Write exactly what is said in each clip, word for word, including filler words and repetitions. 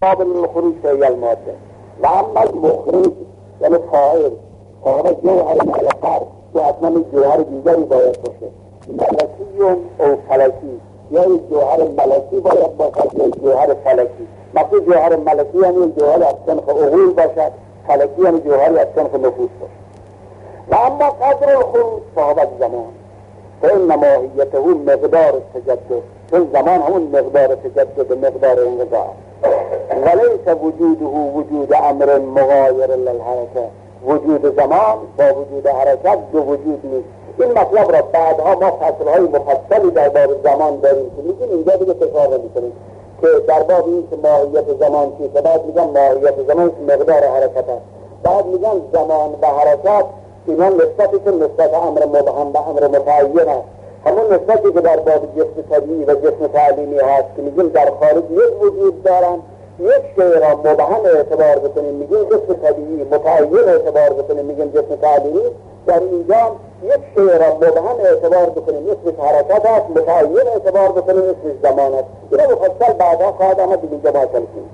قابل للخروج فهي المادة. وأما المخرج یعنی فاعل فاعل جوهر ملکر که اصلا جوهر دیگری باید باشه، ملکی او فلکی، یا جوهر ملکی باید باشد یا جوهر فلکی. مثل جوهر ملکی یعنی جوهر از صنف عقول باشد، فلکی یعنی جوهری از صنف نفوس باشد. و اما قدر الخروج فهو الزمان فإن ماهیته مقدار التجدد، چون زمان همون مقدار تجدد مقدار انقضاء، ولیس وجوده وجود امر مغایر للحرکه، وجود زمان با وجود حرکت دو وجود نیست. این مطلب را بعدها ما فصلهای مفصلی در باب زمان داریم که میگیم اینجا دیگه تکرار نمی‌کنیم که در باب این که ماهیت زمان چیه، بعد میگن ماهیت زمان مقدار حرکت است، بعد میگن زمان و حرکت اینا نسبتی که نسبت امر مبهم و امر متعین است، همون نسبتی که در باب جسم طبیعی و جسم تعلیمی هست که میگیم در خارج یک وجود دارن، یک شیء را مبهم اعتبار بکنیم میگیم جسم طبیعی، متعین اعتبار بکنیم میگیم جسم تعلیمی. در اینجا یک شیء را مبهم اعتبار بکنیم اسمش حرکت است، متعین اعتبار بکنیم اسمش زمان است. اینا مفصل بعدا خواهد آمد دیگه اینجا باید کنیم.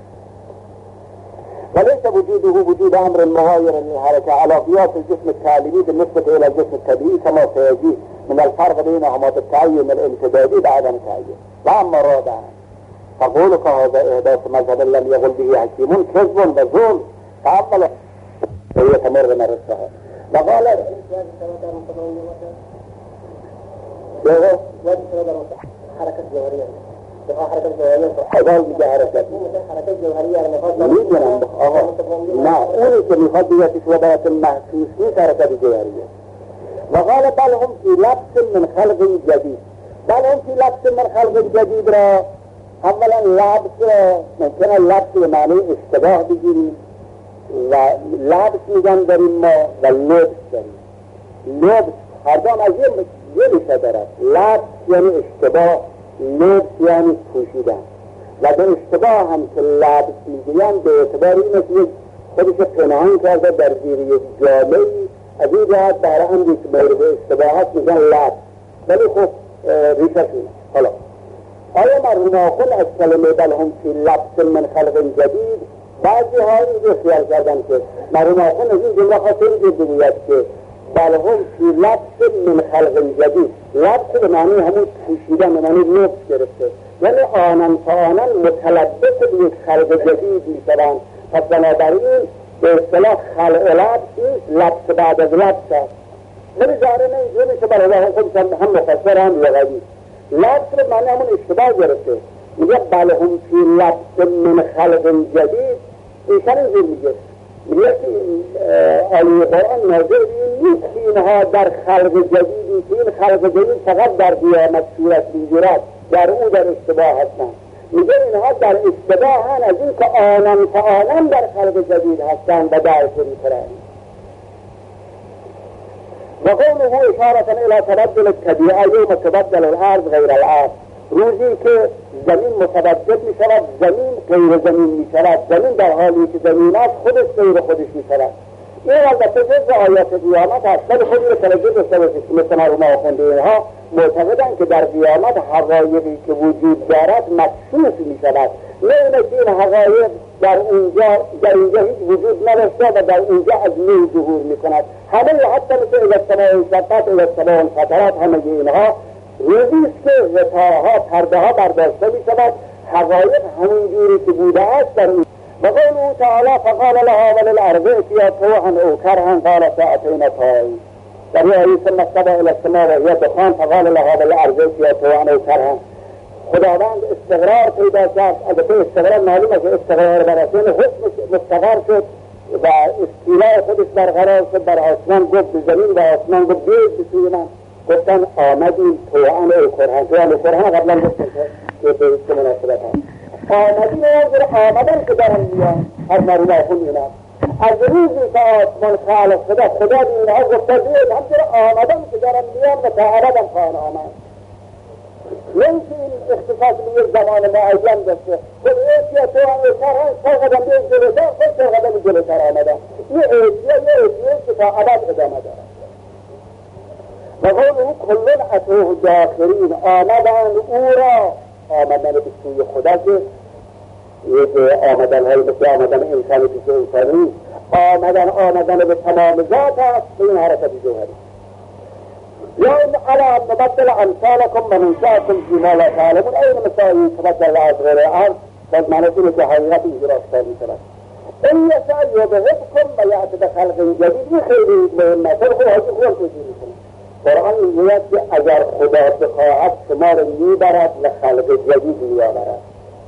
وليس وجوده وجود امر مغاير للحركه على قياس الجسم التعليمي بالنسبه الى الجسم الطبيعي كما سيجي من الفرق بينهما بالتعين الامتدادي بعدم التعين. واما رابعا فقولك هذا احداث مذهب لم يقل به حكيم كذب وزور تعطل ويتمر مرسها. وقال حركه جوهريه حرکت جوهریه حاضر میگه حرکت حرکت جوهریه میدونم آقا نه اونی که میخواد بیاد که باید محسوس نیست حرکت جوهریه. وقال بل هم فی لبس من خلق جدید، بل هم فی لبس من خلق جدید را اولا لبس را ممکنه لبس به معنی اشتباه بگیریم و لبس میگن داریم ما و لبس داریم. لبس هر دام از یه ریشه دارد، لبس یعنی اشتباه، لبس یعنی پوشیدن و به اشتباه هم که لبس میگوین به اعتبار این است که خودش پنهان کرده در زیر یک جامه‌ای، از این جهت برای هم یک مورد اشتباهات میگن لبس، ولی خب ریشه شونه. حالا آیا مرحوم آخون از کلمه بل هم فی لبس من خلق جدید بعضی ها اینجا خیال کردن که مرحوم آخون از این جمله خاطر اینجا بگوید که بل هم فی لبس من خلق جدید، لبس به معنی همون پوشیدن به معنی لبس گرفته، یعنی آنان تا آنان متلبس به یک خلق جدید می شوند. پس بنابراین به اصطلاح خلق لبس لبس بعد از لبس است. ولی ظاهرا اینجا میشه برای هم خودشان هم مفسر هم لغوی لبس به معنی همون اشتباه گرفته. میگه بل هم فی لبس من خلق جدید، ایشان اینجور میگه میگه که آیه قرآن نازل نیست که اینها در خلق جدیدی که این خلق جدید فقط در قیامت صورت میگیرد، در او در اشتباه هستند. میگه اینها در اشتباه هستند از این که آنان تا آنان در خلق جدید هستند و در شریف رهند. و قوله اشارة الى تبدل الطبیعه یوم تبدل الارض غیر الارض، روزی که زمین متبدل می شود زمین غیر زمین می شود، زمین در حالی که زمین است خودش غیر خودش می شود. این البته جز آیات قیامت هست، ولی خودی رو توجه داشته باشید که مثل مرحوم آخونده اینها معتقدند که در قیامت حقایقی که وجود دارد مکشوف می شود، نه اینه که این حقایق در اونجا در اینجا هیچ وجود نداشته و در اونجا از نو ظهور می کند. همه حتی مثل اجتماع انشطات اجتماع انفطرات همه اینها روزی است که غطاها پرده ها برداشته می شود، حقایق همون جوری که بوده است در اون. و قوله تعالی فقال لها وللارض ائتیا طوعا او کرها قالتا اتینا طائعین. در این آیه ثم استوى الی السماء وهي دخان فقال لها وللارض ائتیا طوعا او کرها. خداوند استقرار پیدا کرد، البته استقرار معلومه که استقرار بر اساس حکم مستقر شد و استیلاء خودش برقرار شد بر آسمان، گفت به زمین و آسمان گفت بیاید به سوی من، گفتن آمدیم طوعا او کرها. طوعا او کرها قبلا گفتن که به این مناسبت هست آمدیم و آمدن که دارن میان هر مرون آخون اینا از روزی که آسمان خالق خدا خدا اینها گفته بیاید همچنین آمدن که دارن میان و تا عبدن خواهن آمد. نه که این اختصاص به یک زمان معین داشته خود ایتیا طوعا او کرها سه قدم بیاید جلوتر خود سه قدم جلوتر آمدن. این ایتیا یه ایتیا که تا عبد ادامه دارد. و قوله کلن اتوه داخرین، آمدن او را آمدن به سوی خدا که یک آمدن های مثل آمدن انسانی پیش انسانی، آمدن آمدن به تمام ذات است به این حرکت جوهری. یا این علام نبدل امثالکم و منشأکم فیما لا تعلمون، این مسائلی تبدل از غیر عرض باز معنی که حقیقت اینجور آشکار می‌شود. این یسا یذهبکم و یأتی بخلق جدید خیلی مهمه، خیلی خوب حاجی خوب توجیه می‌کنه. قرآن میگوید که اگر خدا بخواهد شما را میبرد و خلق جدید میآورد.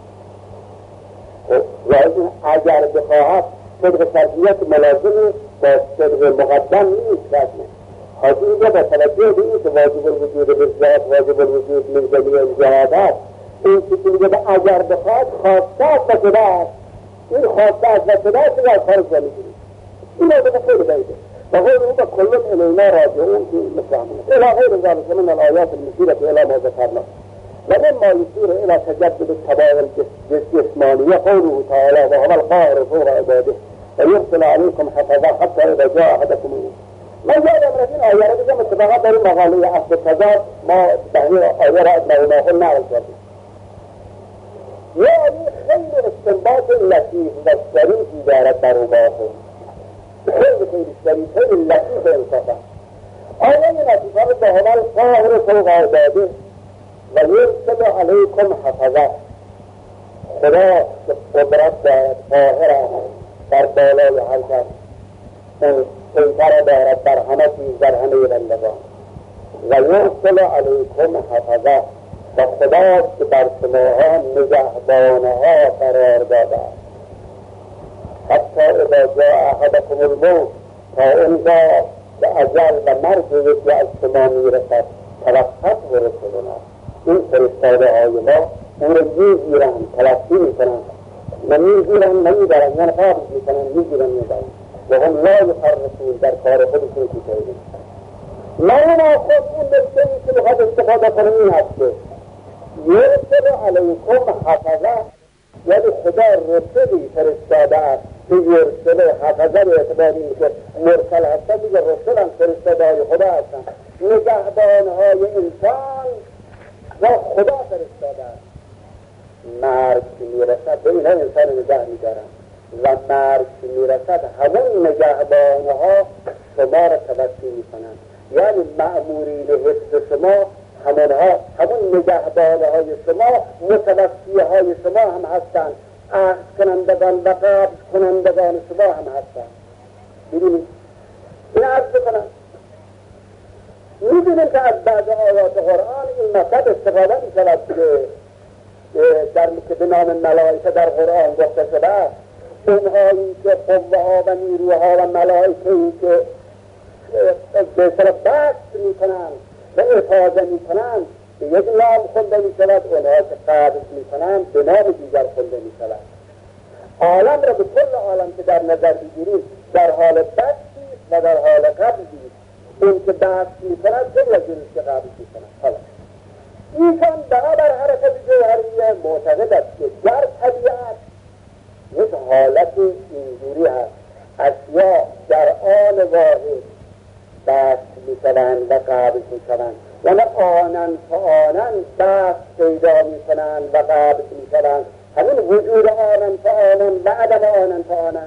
و اگر بخواهد صدق شرطیت ملازم با صدق مقدم نیست رسمه. حاضر اینجا با توجه به این که واجب الوجود بالذات واجب الوجود من جمیع الجهات است، این که میگه اگر بخواهد خواسته است و شده است، این خواسته است و شده است در خارج را میگیرید. این آدم خیلی باید و غير هو كل إلينا راجعون في مفهومنا إلى غير ذلك من الآيات المشيرة إلى ما ذكرنا. ومما يشير إلى تجدد التباين الجسمانية قوله تعالى وهو القاهر فوق عباده ويرسل عليكم حفظا حتى إذا جاء أحدكم الموت. ما جاء أمرين آيات بجمع اتفاقات داري مغالية أحد التجاد ما تحويل آيات ما قلنا على الجرد. يعني خير استنباط اللطيف والشريف دارت برماهم خیلی خیلی شریف خیلی لطیف انصافا. آیا این لطیفه رو به همان قاهر فوق عباده و یرسل علیکم حفظه، خدا که قدرت دارد قاهر است در بالای هر کس، اون سیطره دارد در همه چیز در همه بندگان. و یرسل علیکم حفظه و خداست که بر شماها نگهبانها قرار داده است. حتی اذا جاء احدكم الموت تا اونجا به اجل و مرگ یکی از شما میرسد توفته رسولنا، این فرستاده های ما اون رو میگیرند تلقی میکنند و میگیرند نمیبرند، یعنی قابض میکنند میگیرند میبرند و هم لا یفرطون در کار خودشون کوتاهی. معنا خود اون نکته‌ای که بخواد استفاده کنه این هست که یرسل علیکم حفظه، یعنی خدا رسولی فرستاده است که یرسل حفظه به اعتبار این که مرسل هستن دیگه رسول هم فرستاده های خدا هستن، نگهبانهای انسان و خدا فرستاده است. مرگ که میرسد به اینها انسان نگه میدارن و مرگ که میرسد همون نگهبانها شما را توصی میکنن، یعنی مأمورین حفظ شما همونها همون نگهبانهای شما متوصی های شما هم هستند، عهد کنندگان و قبض کنندگان شما هم هستند. ببینید این عرض بکنم میبینیم که از بعض آیات قرآن این مطلب استفاده میشود که در که به نام ملائکه در قرآن گفته شده است، اونهایی که قوه ها و نیروها و ملائکه‌ای که به طرف بست میکنند و افاظه میکنند به یک نام خونده میشود، اونها که قبض میکنند به نام دیگر خونده میشود. عالم را به کل عالم که در نظر بگیرید در حال بستی و در حال قبضی، اون که بست میکند جل جلوش که قبض میکند. حالا ایشان بنابر حرکت جوهریه معتقد است که در طبیعت یک حالت اینجوری هست، اشیا در آن واحد بست میشوند و قبض میشوند، یعنی آنن تا آنن بست پیدا میکنند و قبض میشوند، همین وجود آنن تا آنن و عدم آنن تا آنن،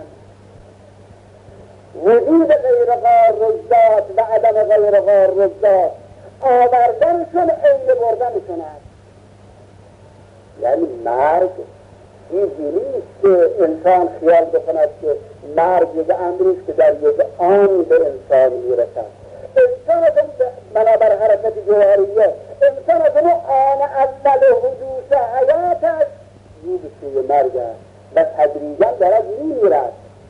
وجود غیر غار رزدات و عدم غیر غار رزدات، آوردنشون عین بردنشون است. یعنی مرگ چیزی نیست که انسان خیال بکند که مرگ یک امریست که در یک آن به انسان میرسد. انسان از بنابر حرکت جوهریه انسان از اون آن اول حدوث حیاتش رو به سوی مرگ است و تدریجا دارد میمیرد.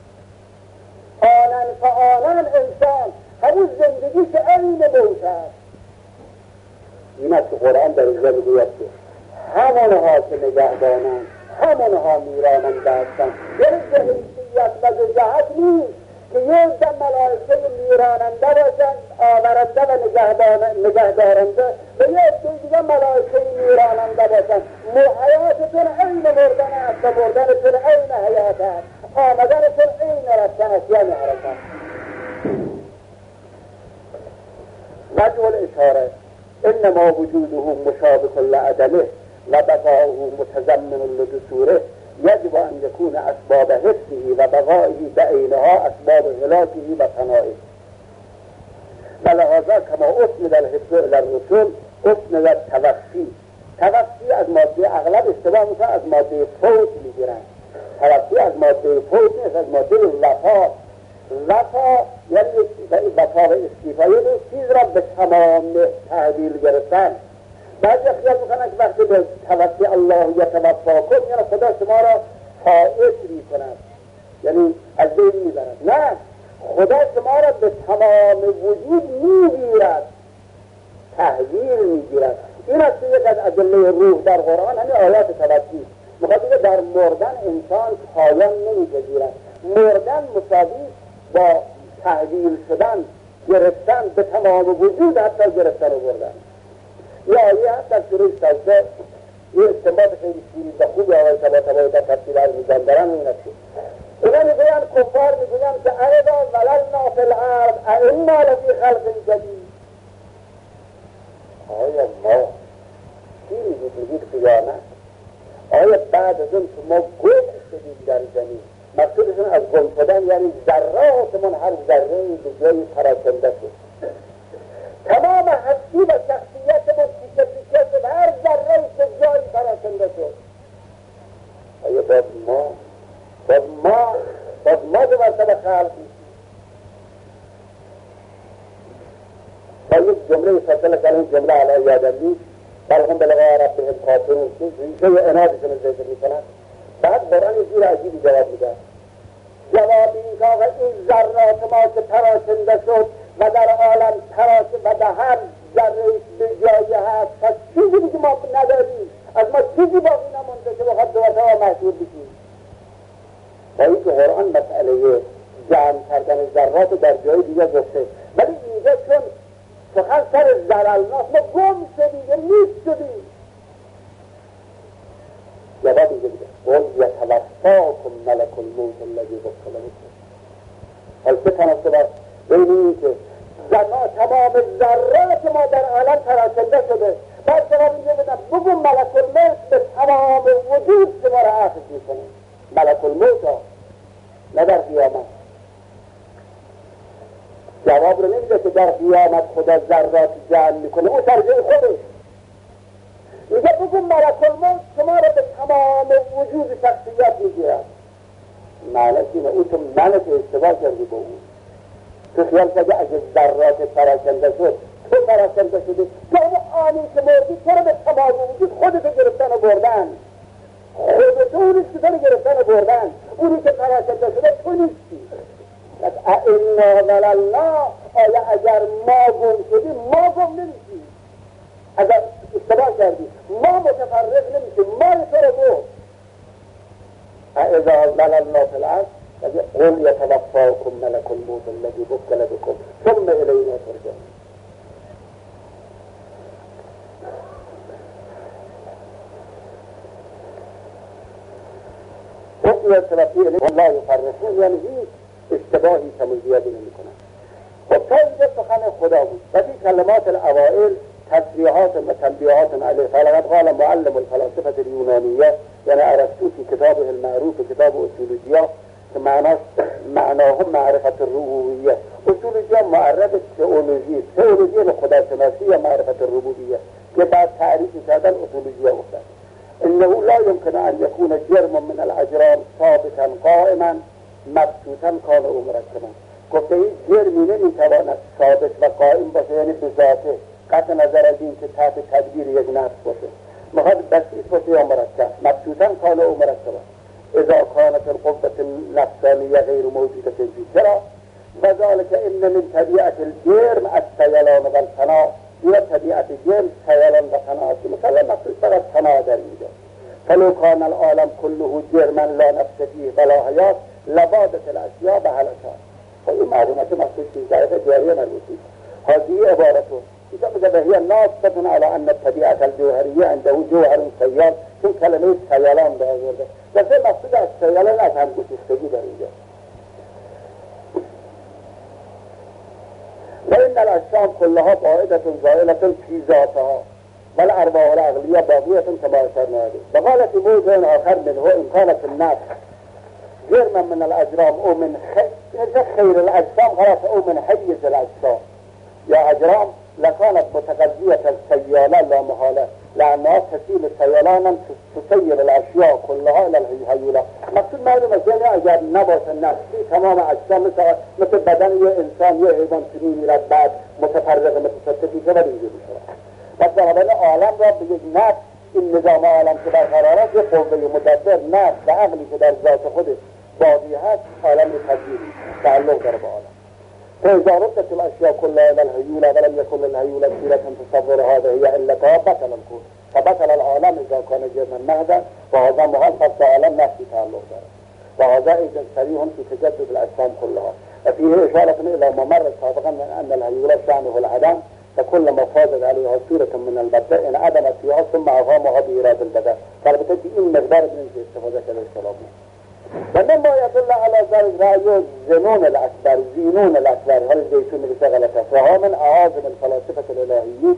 آنن فآنن انسان همون زندگی که عین موت است. این است که قرآن در اینجا میگوید که همانها که نگهبانند همانها میراننده هستند. یعنی جهیزیت و جهت نیست که یک دم ملائکه میراننده باشند آورنده و نگهدارنده و یک دیگه ملائکه میراننده باشند. حیاتتون عین مردن است و مردنتون عین حیات است، آمدنتون عین رفتن است، یعنی حرکت. وجه الاشاره انما وجوده مشابه لعدمه و بقاؤه متضمن لدثوره یجب ان یکون اسباب حفظه و بقائه بعینها اسباب هلاکه و فنائه و لهذا کما اسند الحفظ الی الرسل اسند التوفی. توفی از ماده اغلب اشتباه میکنن، از ماده فوت میگیرن. توفی از ماده فوت نیست، از ماده وفا. وفا یعنی وفا و استیفا، یعنی چیز را به تمام تحویل گرفتن. بعضی خیال میکنن که وقتی به توفی الله یتوفاکم یعنی خدا شما را فائت میکند، یعنی از بین میبرد. نه، خدا شما را به تمام وجود میگیرد، تحویل میگیرد. این است یک از ادله روح در قرآن، همین آیات توفی. میخواد بگه در مردن انسان پایان نمیگذیرد. مردن مساوی با تحویل شدن، گرفتن به تمام وجود، حتی گرفتن و بردن. یه آیه هست در سوره سجده، یه استنباط خیلی شیرین و خوبی آقای طباطبایی در تفسیر میزن دارن. این است اونا میگوین، کفار میگوین که اَإِذَا ضَلَلْنَا فِی الْأَرْضِ أَإِنَّا لَفِی خَلْقٍ جَدِیدٍ. آیا ما چی میگید قیامت؟ آیا بعد از اون که ما گم شدیم در زمین، مقصودشون از گم شدن یعنی ذراتمون هر ذره به جایی پراکنده شد، تمام هستی و شخصیتمون تیکه تیکه شد، هر ذره به جایی پراکنده شد. آیا باید ما باید ما باید ما دو مرتبه خلق میشیم؟ با یک جمله فاصله که این جمله علی یادم نیست، بلهم بلغا ربهم کافرون، ریشه انادشون رو ذکر میکنن. بعد قرآن یه جور عجیبی جواب میده. جواب این که آقا این ذرات ما که پراکنده شد و در عالم پراکنده و در هر ذره به جای هست، پس چیزی که ما نداریم، از ما چیزی باقی نمونده که بخواد دوتا ها محصول بشیم. با این که قرآن مسئله جمع کردن ذرات در جای دیگه گفته، ولی اینجا چون سخن سر ضلالناس، ما گم شدیم یا نیست شدیم. جواب اینجا بیده قل یتوفاکم ملک الموت الذی وکل بکم. حال چه تناسب است بین این که تمام ذرات ما در عالم پراکنده شده، بعد جواب اینجا بیده بگو ملک الموت به تمام وجود شما را اخذ میکنه. ملک الموت ها نه در قیامت. جواب رو نمیده که در قیامت خدا ذرات جمع میکنه، او ترجیح خودش میگه بگو ملک الموت شما را به تمام وجود شخصیت میگیرد. معنیش اینه او تو ملک اشتباه کردی با اون. تو خیال کرده اگه ذرات پراکنده شد تو پراکنده شدی، تو اون آنی که مردی تو را به تمام وجود خودتو گرفتن و بردن. خودتو اونیست که تو رو گرفتن و بردن. اونی که پراکنده شده تو نیستی. اِنَّا ضَلَلْنَا، آیا اگر ما گم شدیم ما گم نمیشیم. اگر اشتباه کردیم ما متفرق نمیشیم، ما تو رو برد. اِذَا ضَلَلْنَا فِی الْأَرْضِ قُلْ یتوفاکم ملک الموت الذی وکل بکم ثم الینا ترجعون. رؤیا توفی الیهم لا یفرقون، یعنی هیچ اشتباهی تمویزیادی نمی کنن. خب تا اینجا سخن خدا بود و این کلمات الاوائل تصریحات و تنبیهات علیه. فلقد قال معلم الفلاسفه اليونانیه، یعنی ارسطو فی کتابه المعروف کتاب اصولوجیا که معناش معناهم معرفت الربوبیه. اصولوجیا معرف تئولوژی، تئولوژی به خداشناسی یا معرفت الربوبیه که بعد تعریف کردن اصولوجیا گفتن. انه لا يمكن ان يكون جرم من الاجرام ثابتا قائما مبسوطا کان او مرکبا. گفته این جرمی نمیتواند ثابت و قائم باشه، یعنی به ذاته، قطع نظر از این که تحت تدبیر یک نفس باشه، میخواد بسیط باشه یا مرکب. مبسوطا کان او مرکبا اذا كانت القوة النفسانية غیر موجودة فيه. چرا؟ وذلك ان من طبیعت الجرم السیلان و الفنا. این طبیعت جرم سیلان و فنا است. مثلا مقصود فقط فنا در اینجا. فلو كان العالم كله جرما لا نفس فيه ولا حیات لبادت الاشیاء به هلکات. خب این معلومات مقصود چیز دقیقه جاریه مربوطی. هذه عبارته اینجا میگه بهیه ناصبتون علی ان طبیعت الجوهریه عنده جوهر سیال، چون کلمه سیالان به آورده و سه مقصود از سیالان از هم گسیختگی در اینجا. و این الاشیاء کلها قاعدة زائلة فی ذاتها. والأرواح العقلية باقية كما أشرنا إليه. وقال في موضع آخر منه إن كانت النفس جرما من الأجرام أو من خير الأجسام خلاص أو من حيز الأجسام يا أجرام لكانت متغذية السيالة لا محالة، لأنها تسيل سيلانا تسير الأشياء كلها إلى الهيولة. مقصود معلومة يعني أجر نباش النفس في تمام أجسام مثل مثل بدنية إنسانية حيوان سنين إلى بعد متفرغ متفتتي كما بيجي بشرع. بس بنابراین عالم را به یک نفس، این نظام عالم که برقرار است، یک قوه مدبر نفس و عقلی که در ذات خودش باقی هست، عالم تدبیری تعلق داره به عالم. فإذا ردت الأشياء كلها إلى الهيولة ولم يكن الهيولة سيرة تصور هذا هي علتها بطل الكون، فبطل العالم إذا كان جرما مهدا، وهذا محال فصل عالم نفسي تعلق داره، وهذا إذا صريح في تجدد الأجسام كلها. وفيه إشارة إلى ما مر سابقا من أن الهيولة شأنه العدم، فكلما فازت عليها صورة من البدء إن عدمت فيها ثم أقامها بإرادة البدء. فالبدء إن مقدار من استفادة كالإسلام. ومما يدل على ذلك رأي الزنون الأكبر زينون الأكبر هل الزيتون بشغلته، وهو من أعاظم الفلاسفة الإلهيين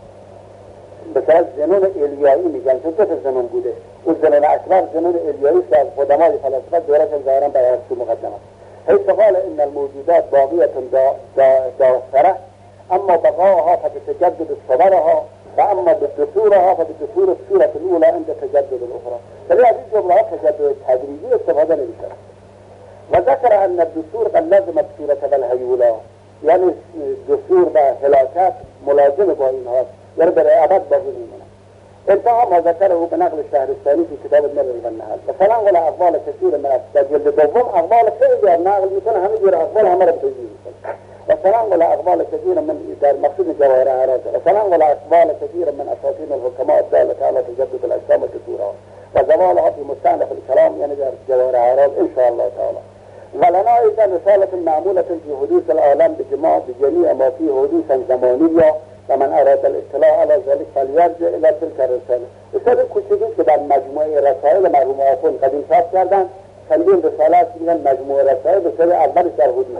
بسرعة زنون إليائي میگن چون دو زنون بوده. و زنون اکبر زنون إليائي که از قدمای فلاسفه دورش ظاهرا برای مقدمه. حيث قال إن الموجودات باقية داخرة، أما بقاءها فتتجدد صورها، وأما بدستورها فبدستور الصورة الأولى عند تجدد الأخرى. فلهذه الجملة تجدد تدريجي استفادة للشرع. وذكر أن الدستور قد لزمت صورة بالهيولة، يعني الدستور بهلاكات ملازمة بينها يعني بالأبد باقي منها. انتهى ما ذكره بنقل الشهر الثاني في كتاب المرر والنهار. مثلا ولا أقوال كثيرة من الأسباب اللي دوم أقوال كثيرة الناقل مثلا هم يجرى أقوالها مرة بتجيب. وسلام ولا أقوال كثيرة من دار مقصود جواهر عراج. وسلام ولا أقوال كثيرة من أساطين الحكماء الدالة على تجدد الأجسام وكثورها وزوالها في مستأنف الكلام يعني جواهر عراج إن شاء الله تعالى. ولنا أيضا رسالة معمولة في حدوث العالم بجماع بجميع ما فيه حدوثا زمانية، ومن أراد الاطلاع على ذلك فليرجع إلى تلك الرسالة. رسالة کوچکی که در مجموعه رسائل مرحوم آخوند قدیم چاپ کردن، چندین رسالات میگن مجموعه رسائل رساله اولش در حدوث.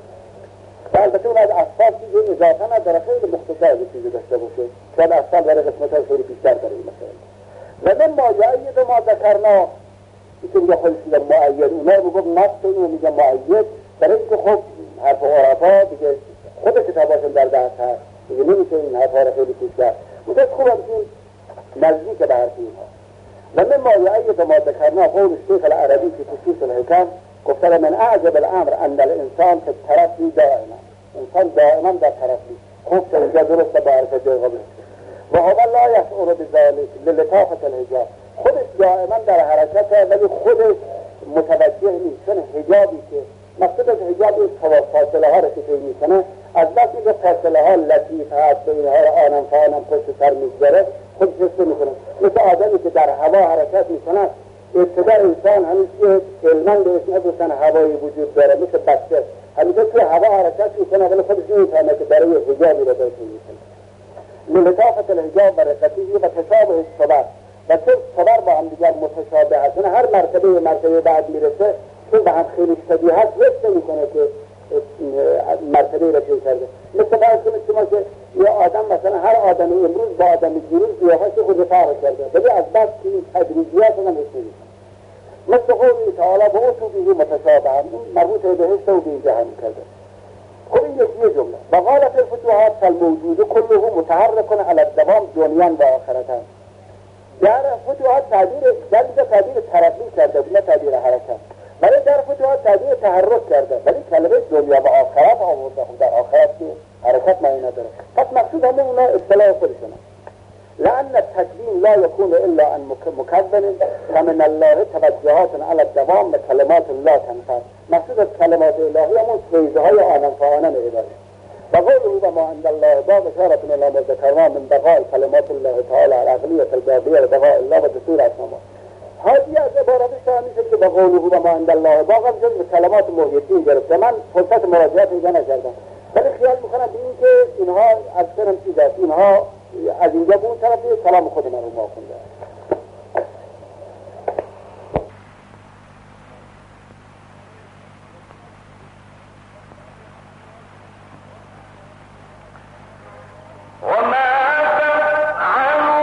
البته اون از اصفال چیزی اضافه نداره، خیلی مختصر به چیزی داشته باشه، چون اصفال برای قسمت‌های خیلی بیشتر داره این مسائل. و من ما یعید ما ذکرنا که میگه خلصی معید، اونا میگم نفس اینو میگه معید، برای اینکه خب حرف عرفا دیگه خود کتاباشون در دست هست، دیگه نمیشه این حرفا رو خیلی پیش کرد. میگه خوب هم این نزدیک به حرف اینها. و من ما یعید ما ذکرنا قول الشیخ العربی في خصوص الحکم گفتن من اعجب الامر ان الانسان في الترفي دائما، انسان دائما در ترفی. خوب تا اینجا درسته با حرف جای قبل و هو لا یشعر بذلك للطافة الحجاب، خودش دائما در حرکته ولی خودش متوجه نیست، چون حجابی که مقصود از حجاب این فاصله ها رو که طی میکنه، از بس اینکه فاصله ها لطیف هست و اینها رو آنم فانم پشت سر میگذاره خود جسته میکنه. مثل آدمی که در هوا حرکت میکنه، ابتدا انسان همیشه علمان به اسم ادوستن هوایی وجود داره، مثل بچه همیشه توی هوا حرکت میکنه ولی خودش نمیفهمه که برای حجابی رو داشته میکنه. لطافت الحجاب و رقتی و تشابه صبر و چون صبر با هم دیگر متشابه هست، هر مرتبه مرتبه بعد میرسه چون به هم خیلی شبیه هست رسته میکنه که مرتبه را طی کرده. مثل فرض کنید شما که یه آدم مثلا هر آدمی امروز با آدمی دیروز قیافه‌اش خود فرق کرده، ولی از بس که این تدریجیات هم رسته میشه. مثل قولی تعالی به او توبیه متشابه هم مربوط به بهشت و به اینجا هم کرده. خب این یکیه جمله. و قالت الفتوحات فالموجود كله متحرک علی الدوام دنیا و آخرتا. در فتوحات تعبیر در اینجا تعبیر ترقی کرده نه تعبیر حرکت، ولی در فتوحات تعبیر تحرک کرده ولی کلمه دنیا و آخرت آورده. خب در آخرت که حرکت معنی نداره. پس مقصود همه اونا اصطلاح خودشونه. لأن التكوين لا يكون إلا عن مكون، فمن الله توجهات على الدوام بكلمات الله تنفر. مقصود از کلمات الهی همون فیضهای آنم فآنم الهی. وقوله وما عند الله باق اشارة الى ما ذكرنا من بقاء كلمات الله تعالى العقلية الباقية لبقاء الله ودستور اسماء. هذه از عبارتش میشه که بقوله وما عند الله باق از کلمات محیطی گرفته. من فرصت مراجعات اینجا نکردم ولی خیال میکنم به این که اینها از سرم چیز است، اینها از اینجا به اون طرف کلام خود من رو ما خونده. وما تفعلوا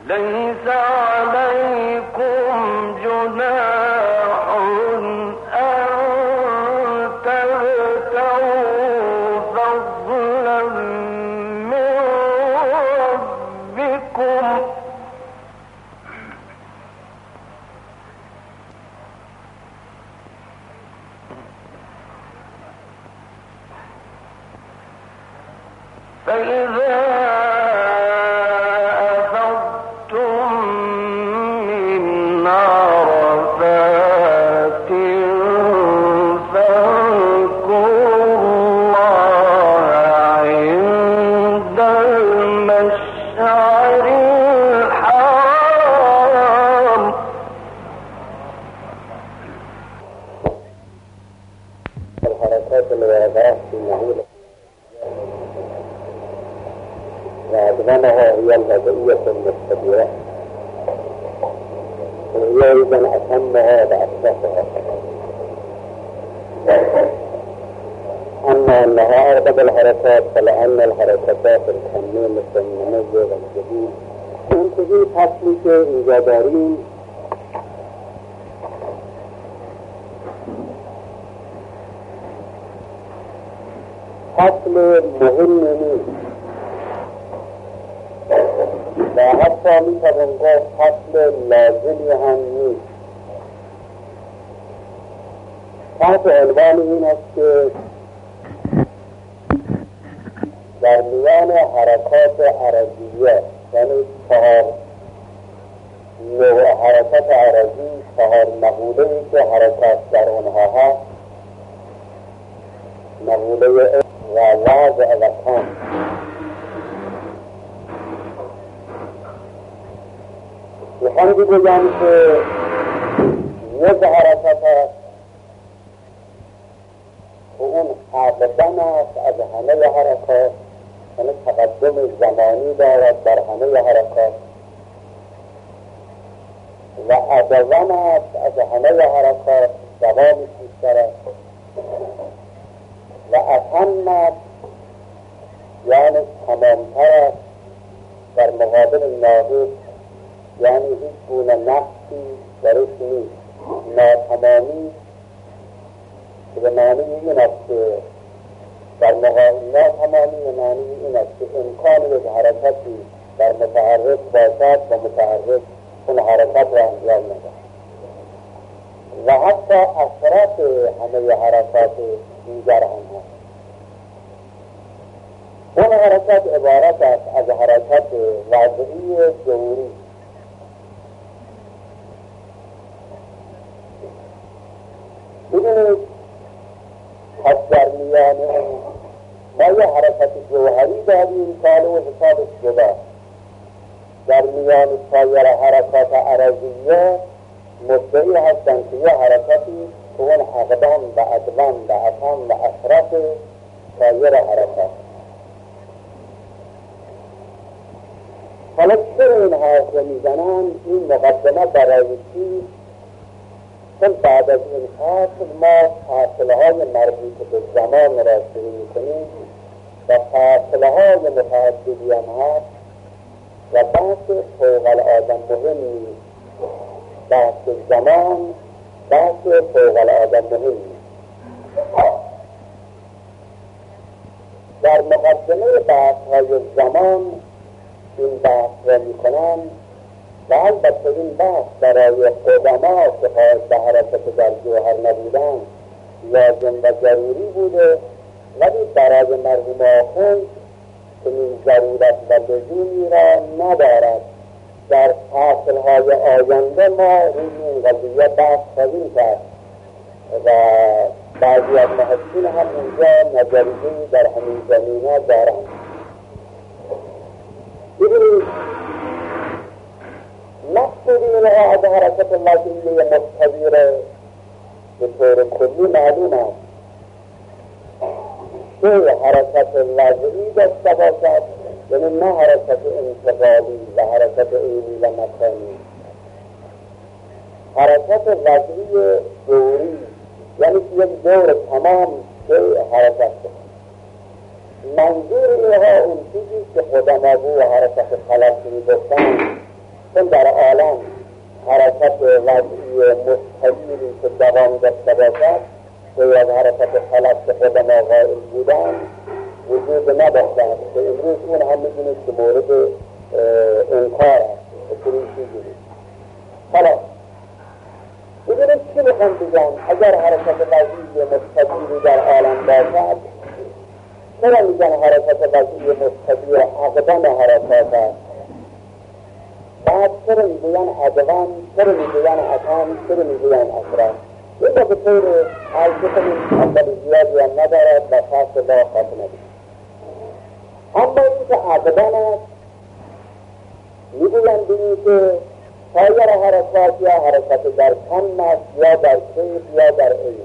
ليس عليكم جناح أن تبتغوا فضلا من ربكم فإذا أفضتم من عرفات فاذكروا الله عند المشعر الحرام الحركات الواضحة في معيلة وأدغمها هي البدئية المستديرة وهي أيضا أتمها بأساسها أما أنها أربب الحركات فلأن الحركات الكمية مثل النموذج الجديد منتظر فصلی که اینجا داریم فصل مهم نیست و حتی میتوان گفت فصل لازمی هم نیست. تحت عنوان این است که در میان حرکات عرضیه یعنی چهار نوع حرکت عرضی، چهار مقوله‌ای که حرکت در آنها هست، مقوله و وضع و کم، میخوام بگویم که یک حرکت است و اون اقدم است از همه حرکات، یعنی تقدم زمانی دارد در همه حرکات و ادوم است از همه حرکات، دوامش بیشتر است و اتم است یعنی تمامتر است در مقابل ناقص، یعنی هیچ گونه نقصی درش نیست. ناتمامی که به معنی این است که در مقابل ناتمامی به معنی این است که امکان یک حرکتی در متحرک باشد و متحرک اون حرکت را انجام ندهد و حتی اثرات همه حرکات دیگر هم هست. اون حرکت عبارت است از حرکت وضعی جوری. ببینید پس در میان ما یه حرکت جوهری داریم کاله و حسابش جدا. در میان سایر حرکات عرضیه مدعی هستند که یه حرکتی که اون اقدام و ادوان و اتم و اثرات سایر حرکات. حالا چرا این حرف رو میزنن؟ این مقدمه برای چی؟ چون بعد از این فصل ما فاصله های مربوط به زمان را شروع میکنیم و فاصله های متعددی هم هست و بحث فوق العاده مهمی، بحث زمان بحث فوق العاده مهمی. در مقدمه بحث های زمان این بحث را میکنم و البته این بحث برای قدما که خواهد به حرکت در جوهر نبودن لازم و ضروری بوده، ولی برای مرحوم آخوند این ضرورت و لزومی را ندارد. در فصل‌های آینده ما روی این قضیه بحث خواهیم کرد و بعضی از محصین هم اینجا نظریه‌ای در همین زمینه دارند. ببینید مقصود اینها از حرکت وضعیه مستدیره به طور کلی معلوم است که حرکت وضعی داشته باشد، یعنی نه حرکت انتقالی و حرکت عینی و مکانی. حرکت وضعی دوری یعنی که یک دور تمام که حرکت کنه. منظور اینها اون چیزی که قدما بو حرکت خلق می گفتن چون در عالم حرکت وضعی مستقیمی که دوام داشته باشد غیر از حرکت فلک که قدما قائل بودن وجود نداشتند که امروز اون هم می‌دونید که مورد انکار است. چنین چیزی حالا ببینید چی میخوام بگم. اگر حرکت وضعی مستقیمی در عالم باشد، چرا میگن حرکت وضعی مستقیم اقدام حرکات است؟ بعد چرا میگوین ادوان، چرا میگوین اتم، چرا میگوین اسرار؟ این با به طور عرضه کنیم اول زیادی هم ندارد و فصل لا خط ندید. اما این که ادوان است میگوین بینید که سایر حرکات یا حرکت در کم است یا در کیف یا در عین.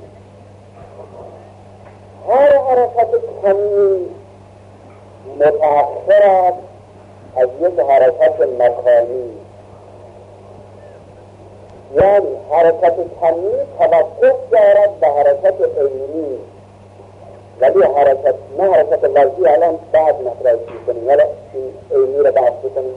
هر حرکت کمی متأخر است از یک حرکت مکانی، یعنی حرکت کمی توقف دارد به حرکت عینی، ولی حرکت نه حرکت لفظی الان بعد مطرح کنیم ولی این عینی را بحث کنیم.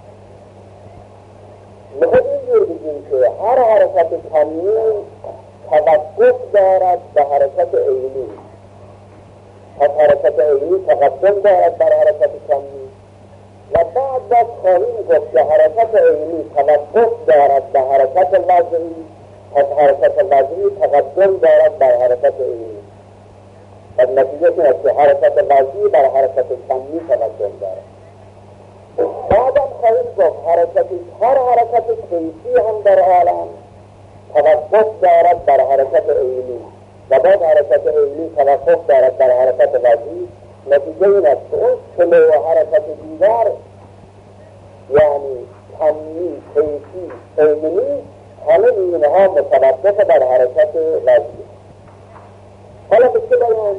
میخواد اینجور بگیم که هر حرکت کمی توقف دارد به حرکت عینی، پس حرکت عینی تقدم دارد بر حرکت کمی و بعد باز خواهیم گفت که حرکت عینی توقف دارد به حرکت لفظی، پس حرکت لفظی تقدم دارد بر حرکت عینی و نتیجه این است که حرکت لفظی بر حرکت کمی تقدم دارد. بعدم خواهیم گفت حرکت هر حرکت کیفی هم در عالم توقف دارد بر حرکت عینی و بعد حرکت عینی توقف دارد بر حرکت لفظی. نتیجه این است که اون چلو حرکت دیگر یعنی کمی، کیفی، عینی همه اینها متوقف بر حرکت لفظی. حالا به چه بیان؟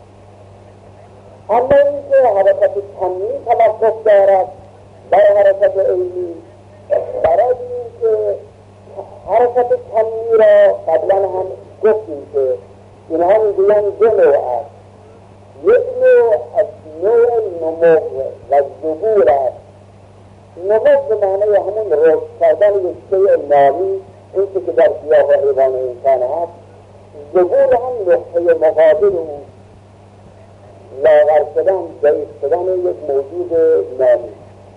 اما این که حرکت کمی توقف دارد بر حرکت عینی، برای این که حرکت کمی را قبلا هم گفتیم که اینها میگوین دو نوع است. یک نوع از نوع نمو و ظهور است. نمو به معنی همون رشد کردن یک شیء نامی، این که در گیاه و حیوان انسان هست. ظهور هم نقطه مقابل اون لاغر شدن، ضعیف شدن یک موجود نامی،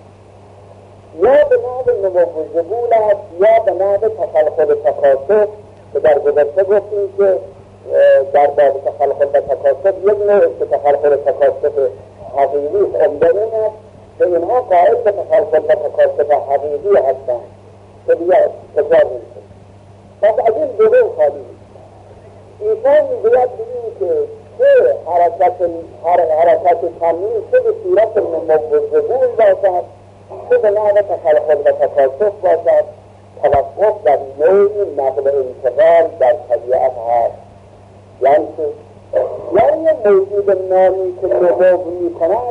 یا به نوع نمو و ظهور است یا به نوع تخلخل تکاثر که در گذشته گفتیم که در باب تخلخل و تکاثر یک نوع است که تخلخل و تکاثر حقیقی عمده این است که اینها قائل به تخلخل و تکاثر حقیقی هستند که دیگر تکرار نمیشه. پس از این دو رو خالی ایشان میگوید ببینید که چه حرکت حرکت کمی چه به صورت نمو و ظهور باشد، چه به نوع تخلخل و تکاثر باشد، توقف در نوعی نقل انتقال در طبیعت هست. یعنی که یعنی موجود نامی که نمو می کند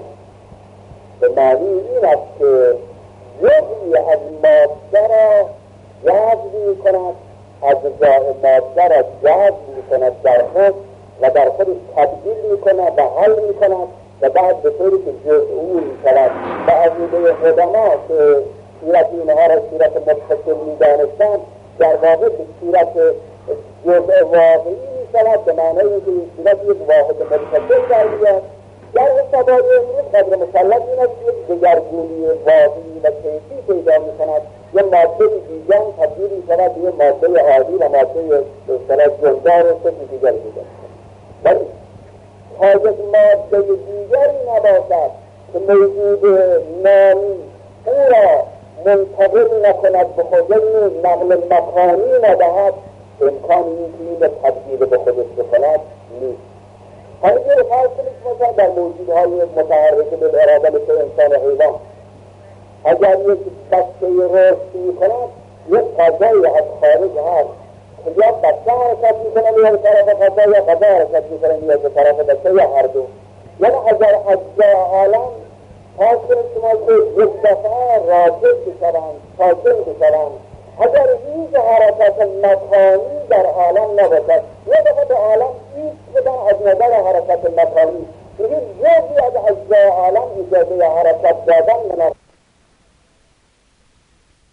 به معنی این است که جزئی از ماده را جذب می کند، اجزای ماده را جذب می کند در خود و در خودش تبدیل می کند و حل می کند و بعد به طوری که جزئی می شود و از ایده قدما که صورت اینها را صورت متصل می دانستند در واقع به صورت جزء واقعی می شود، به معنی اینکه این صورت یک واحد متصل در بیاد. در حسابهای امروز قدر مسلط این است که دگرگونی واقعی و کیفی پیدا می کند، یه ماده دیگر تبدیل می شود به یه ماده عادی و ماده اصطلاح جندار و سه دیگر دیگر. ولی تا یک ماده دیگری نباشد که موجود نامی او را منتقل نکند به خود، یعنی نقل مکانی ندهد، امکان این که تبدیل به خودش بکند نیست. همینجور فرض کنید مثلا در موجودهای متحرک بالاراده مثل انسان و حیوان، اگر یک بچه رشد میکند یک غذایی از خارج هست که یا بچه حرکت میکنه یا به طرف غذا یا غذا حرکت میکنه یا به طرف بچه یا هر دو. یعنی اگر اجزای عالم فرض کنید شما که یک دفعه راجع بشوند، ساکن بشوند، اگر هیچ حرکت مکانی در عالم نباشد یا دفعه به عالم هیچ بدن از نظر حرکت مکانی دیگه جزئی از اجزای عالم اجازه حرکت دادن مناسب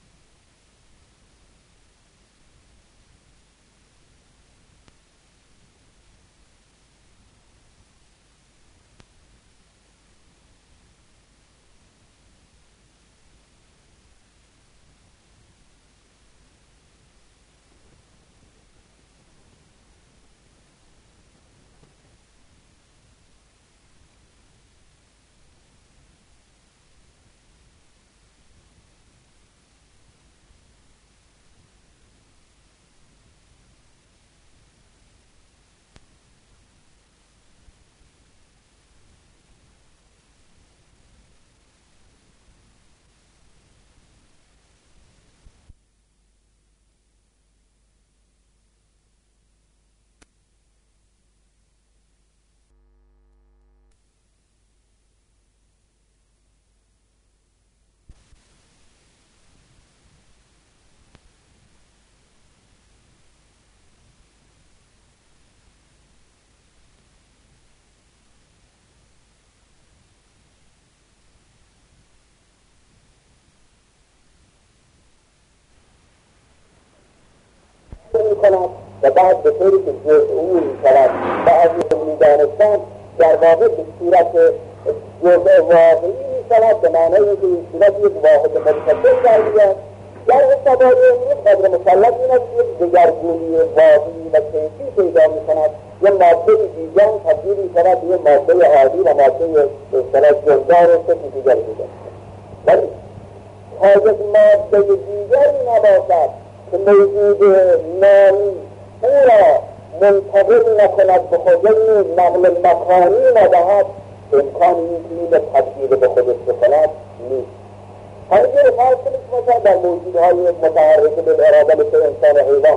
کند و بعد به طوری که جزء او می شود و از این می دانستند در واقع به صورت جزء واقعی می شود، به معنی که این صورت یک واحد متصل در میاد. در استداری امروز قدر مسلط این است که دگرگونی واقعی و کیفی پیدا می کند، یه ماده دیگر تبدیل می شود به یه ماده عادی و ماده اصطلاح جزدار و سه دیگر دیگر. ولی تا یک ماده دیگری نباشد که موجود نامی او را منتقل نکند به خود، نقل مکانی ندهد، امکان این که این تبدیل به خودش بکند نیست. همینجور فرض کنید مثلا در موجودهای متحرک بالاراده مثل انسان و حیوان،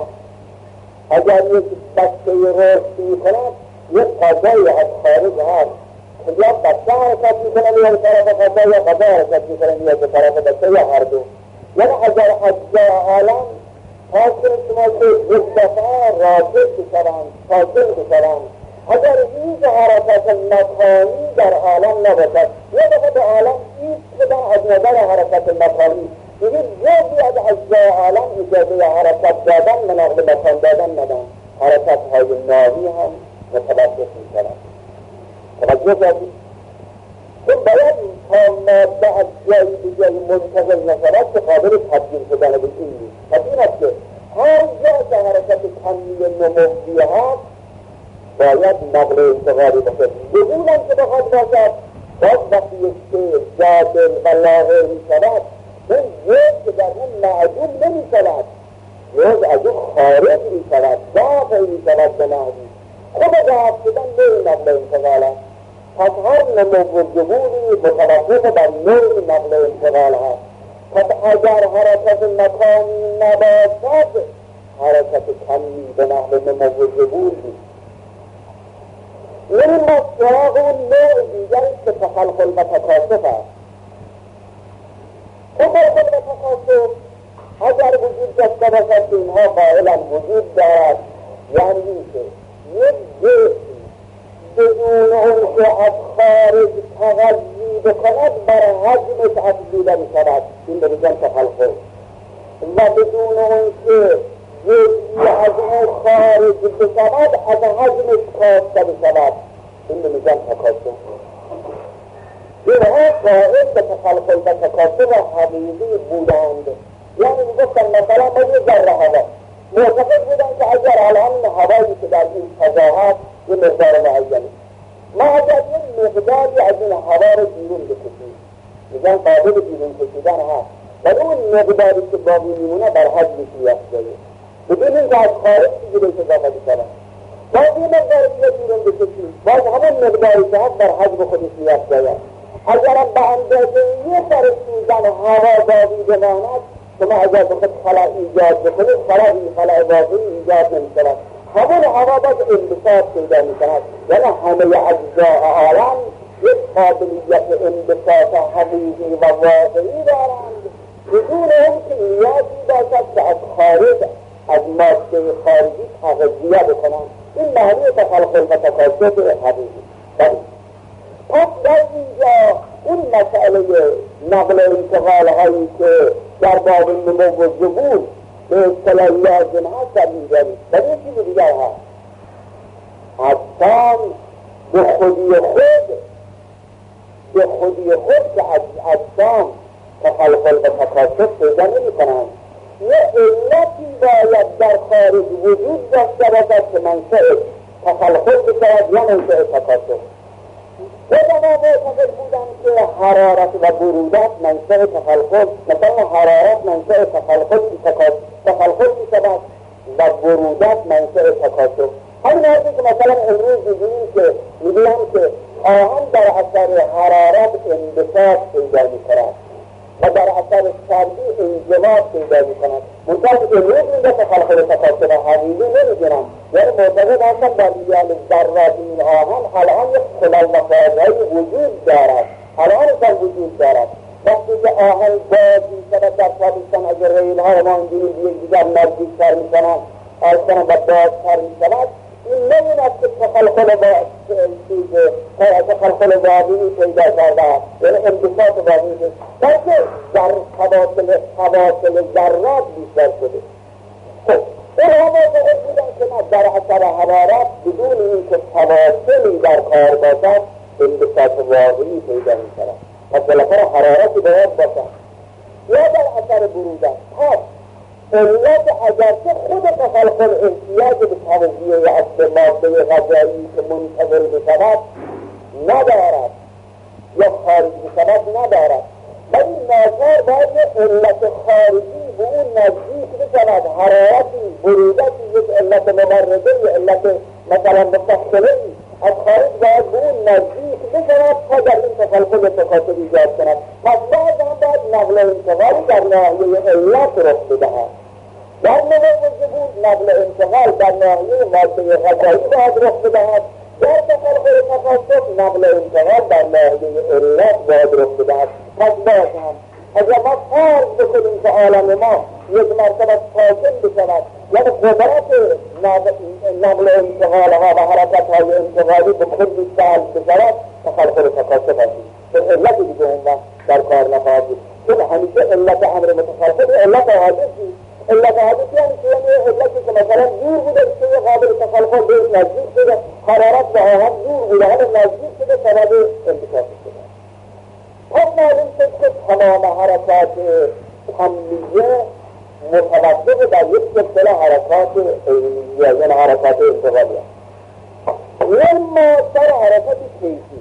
اگر یک بچه رشد میکند یک غذایی از خارج هست که یا بچه حرکت میکنه میاد به طرف غذا یا غذا حرکت میکنه میاد به طرف بچه یا هر دو. یعنی اگر اجزای عالم فرض کنید شما که یک دفعه راکت بشوند، ساکن بشوند، اگر هیچ حرکت مکانی در عالم نباشد، یا دفعه به عالم هیچ بدن از نظر حرکت مکانی دیگه جزی از اجزای عالم اجازه حرکت دادن و نقل مکان دادن ندن، حرکت های ناوی هم متوقف می شود. توجه کردید؟ چون باید تا ماده از جایی به جایی منتقل نشود که قابل تبدیل شدن به این نیست. پس این است که هر جا که حرکت کمی نموی هست باید نقل انتقالی باشد. بدون هم که بخواد باشد، باز وقتی یک شعر جادل و لاغر می شود، اون جز که در اون معدوم نمی شود، جز از اون خارج می شود، دافع می شود به معدوم. خود دافع شدن نوع نقل انتقال است. پس هر نمو و جبوری متوقف بر نوع نقل انتقال هست. پس اگر حرکت مکانی نباشد، حرکت کمی به نقل نمو و جبور نیست. این مصداق اون نوع دیگری که تخلخل و تکاشف است. تخلخل و تکاشف اگر وجود داشته باشد که اینها قائلا وجود دارد، یعنی این که یک جسم بدون اون که از خارج تغذی بکند بر حجمش افزوده میشود، این به میگن تخلخل. و بدون اون که جزئی از اون خارج بشود از حجمش کاسته بشود، این به میگن تکاشف. اینها قائل به تخلخل و تکاشف حقیقی بودند. یعنی میگفتن مثلا ما یه ذره هوا معتقد بودن که اگر الان هوایی که در این فضا هست یه مقدار معینی، ما اگر یه مقداری از این هوا رو بیرون بکشیم، میگن قابل بیرون کشیدن هست، ولی اون مقداری که باقی میمونه بر حجم افزایش بدون این که از خارج دیگه بهش اضافه بکنن. باز یه مقداری دیگه بیرون بکشیم، باز همون مقداری که هست بر حجم خودش میافزاید. اگرم به اندازه یه سر سوزن هوا باقی بماند، شما اگر بخواهد خلا ایجاد بکنید، خلا این خلا واقعی ایجاد نمی‌شود. همون هوا باز انبساط پیدا می‌کند. یعنی همه اجزای عالم یک قابلیت انبساط حقیقی و واقعی دارند، بدون اون که نیازی باشد که از خارج از ماده خارجی تغذیه بکنند. این معنی تخلخل و تکاشف حقیقی. پس در اینجا اون مسئله نقل انتقال هایی که در باب نمو و جبور به اصطلاح لازم هست در اینجا نیست. و این چیز دیگر هست، اجسام به خودی خود به خودی خود که اجسام تخلخل و تکاشف پیدا نمی کنند. یه علتی باید در خارج وجود داشته باشد که منشأ تخلخل بشود یا منشأ تکاشف. علما معتقد بودند که حرارت و برودت منشأ تخلخل، مثلا حرارت منشأ تخلخل تخلخل می‌شود و برودت منشأ تکاشف. همین هستی که مثلا امروز می‌بینیم که می‌گویند که آهن در اثر حرارت انبساط پیدا می‌کند و در اثر سردی انجماد پیدا می‌کند. منتها امروز میگه تخلخل و تکاشف حقیقی نمی‌دونم، یعنی معتقد هستن در میان ذرات این آهن الان یک خلال و فاضلایی وجود دارد، الان در وجود دارد. وقتی که آهن باز می‌شود در تابستان از ریل‌ها و ما اینجوری یک دیگر نزدیک‌تر می‌شوند، آستان و بازتر می‌شود، این نمی‌داند که تخلخل با چیز تخلخل واقعی پیدا کرده است، یعنی انبساط واقعی است، بلکه در تواصل تواصل ذرات بیشتر شده. خب اونها معتقد بودن که نه، در اثر حرارت بدون اینکه تواصلی در کار باشد انبساط واقعی پیدا می‌شود. پس بالاخره حرارتی باید باشد یا در اثر برودت. پس علت اگرچه خود تخلخل احتیاج به تغذیه اصل ماده غذایی که منتظر بشود ندارد یا خارج بشود ندارد، ولی ناچار باید علت خارجی به اون نزدیک بشود. حرارتی، برودتی یک علت مبرده، یک علت مثلا مستخدمه از خارج باید به اون نزدیک بشود تا در این تخلخل تکاثر ایجاد کند. پس باید هم باید نقل انتقالی در ناحیه علت رخ بدهد. در نوع بود نقل انتقال در ناحیه ماده غذایی باید رخ بدهد، در تخلخل تکاثر نقل انتقال در ناحیه علت باید رخ بدهد. پس باید هم اگر ما فرض بکنیم که عالم ما یک مرتبه ساکن بشود، یعنی قدرت نقل انتقال ها و حرکت های انتقالی به کلی سلب بشود، تخلخل تکاثر هستید که علت دیگه اون وقت در کار نخواهد بود. چون همیشه علت امر متخلخل علت حادثی علت حادثی یعنی که یعنی علتی که مثلا دور بوده که قابل تخلخل بهش نزدیک شده، حرارت و آهن دور بوده حالا نزدیک شده سبب انتکاس شده. پس معلوم شد که تمام حرکات کمیه متوقف در یک سلسله حرکات عینیه، یعنی حرکات انتقالیه. اما در حرکات کیفی،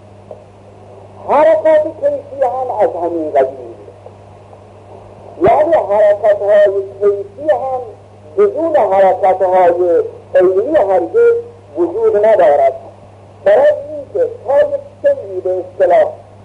حرکات کیفی هم از همین قبیل، یعنی حرکت های کیفی هم بدون حرکت های عینی هرگز وجود ندارد. برای اینکه تا یک سنی به اصطلاح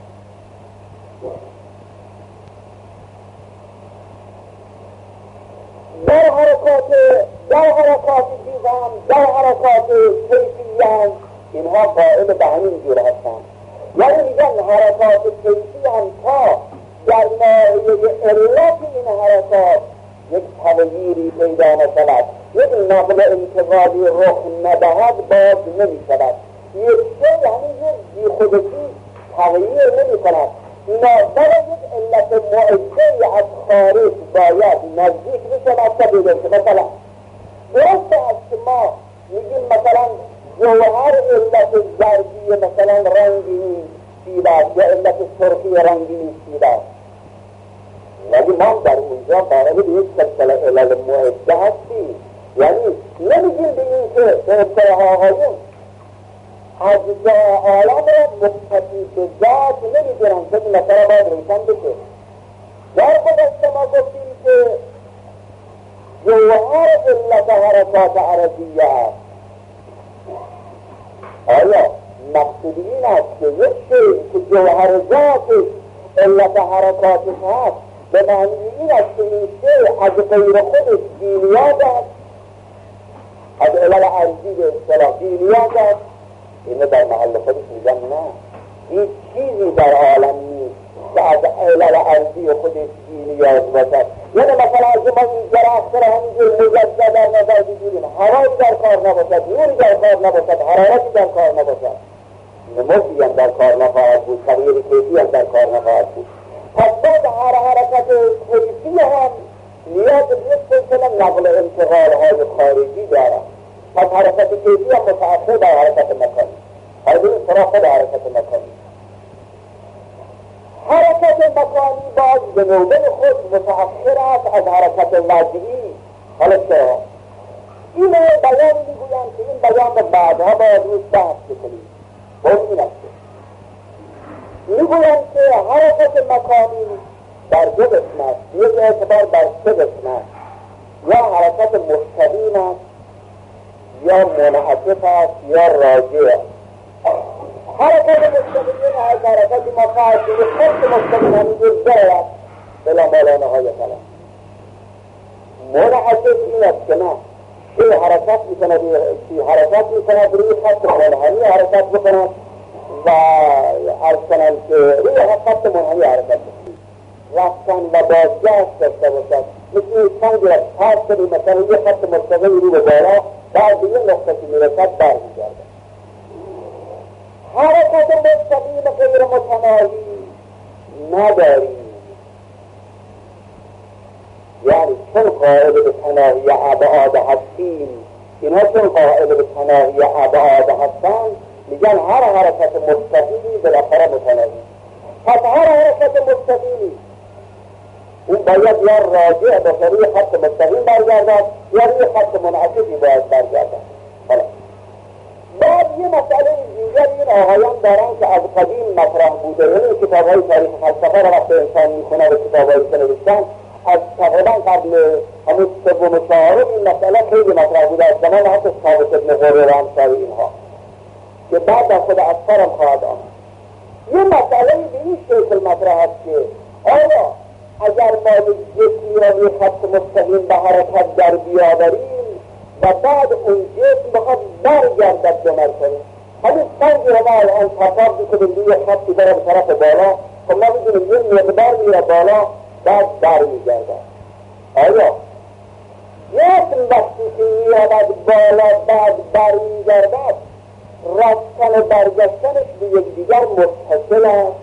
در حرکات در حرکات دیزم در حرکات کیفی هم اینها قائل به همین جور هستند. یعنی میگن حرکات کیفی هم تا در ناحیه علت این حرکات یک تغییری پیدا نشود، یک نقل انتقالی رخ ندهد، باز نمی شود. یک شی یعنی یک بی خودکی تغییر نمی کند. برای یک علت معده از خارج باید نزدیک بشود تا بیدر شد. مثلا درست است که ما میگیم مثلا جوهر علت زردی مثلا رنگی سیب است یا علت سرخی رنگی سیب است، ولی ما در اونجا قائل به یک سلسله علل معده هستیم. یعنی نمیگیم به این که به اصطلاح آقایون اجزاء عالم را مقتضی به ذات نمیگیرن که این مثلا باید روشن بشه. در گذشته ما گفتیم که جوهر علت حرکات عرضیه است. آیا مقصود این است که یک شیء که جوهر ذاتش علت حرکاتش هست به معنی این است که این شیء از غیر خودش بی‌نیاز است، از علل عرضی به اصطلاح بی‌نیاز است؟ اینه در محل خودش میگم نه، این چیزی در عالم نیست که از علل عرضی خودش بی‌نیاز باشد. یعنی مثلا از ما این درخت را همینجور مجزا در نظر بگیریم، هوایی در کار نباشد، نوری در کار نباشد، حرارتی در کار نباشد، نموزی هم در کار نخواهد بود، تغییر کیفی هم در کار نخواهد بود. پس بعد هر حرکت کیفی هم نیاز به یک سلسله نقل انتقال های خارجی دارد. پس حرکت کیفی هم متأثر در حرکت مکانی، از این طرف خود حرکت مکانی. حرکت مکانی باز به نوبه خود متأثر است از حرکت وضعی. حالا چرا؟ این بیان میگویم که این بیان به بعدها باید روز بحث بکنیم. باید این است میگویم که حرکت مکانی در دو قسم است، یک اعتبار در سه قسم است. یا حرکت مستقیم است، یا منعطف است، یا راجع است. حرکت مستقیم از حرکت مفاعل که خط مستقیم همینجور دارد بلا بالا نهایت است. منعطف این است که نه شیء حرکت میکند حرکت میکند روی خط منحنی حرکت بکند و عرض کنند که روی خط منحنی حرکت بکند، رفتن و بازگشت داشته باشد. مثل این سنگی را پاس کنیم مثلا یه خط مستقیم رو به بالا بعد به یه نقطه که میرسد برمیگردد. حرکت مستقیم غیر متناهی نداریم. یعنی چون قائل به تناهی ابعاد هستیم، اینا چون قائل به تناهی ابعاد هستن، میگن هر حرکت مستقیمی بالاخره متناهی. پس هر حرکت مستقیمی اون باید یا راجع به روی خط مستقیم برگردد یا روی خط منعکسی باید برگردد. حالا بعد یه مسئله دیگر این آقایان دارن که از قدیم مطرح بوده، یعنی کتاب‌های تاریخ فلسفه را وقتی انسان میخونه و کتاب‌هایی که نوشتن از تقریبا قبل همون سوم و چهارم این مسئله خیلی مطرح بوده، از زمان حتی ثابت بن قره و امثال اینها که بعد در خود اصفرم خواهد آمد. یه مسئله به این شکل مطرح است که آیا اگر ما یک جسمی را روی خط مستقیم به حرکت در بیاوریم و بعد اون جسم بخواد برگردد به مرکز، همین سنگی را ما الان تفاق میکنیم روی خطی بره به طرف بالا، خب ما میدونیم یه مقدار میره بالا بعد بر میگردد. آیا جسم وقتی که میرود بالا بعد بر میگردد، رفتن و برگشتنش به یکدیگر متصل است؟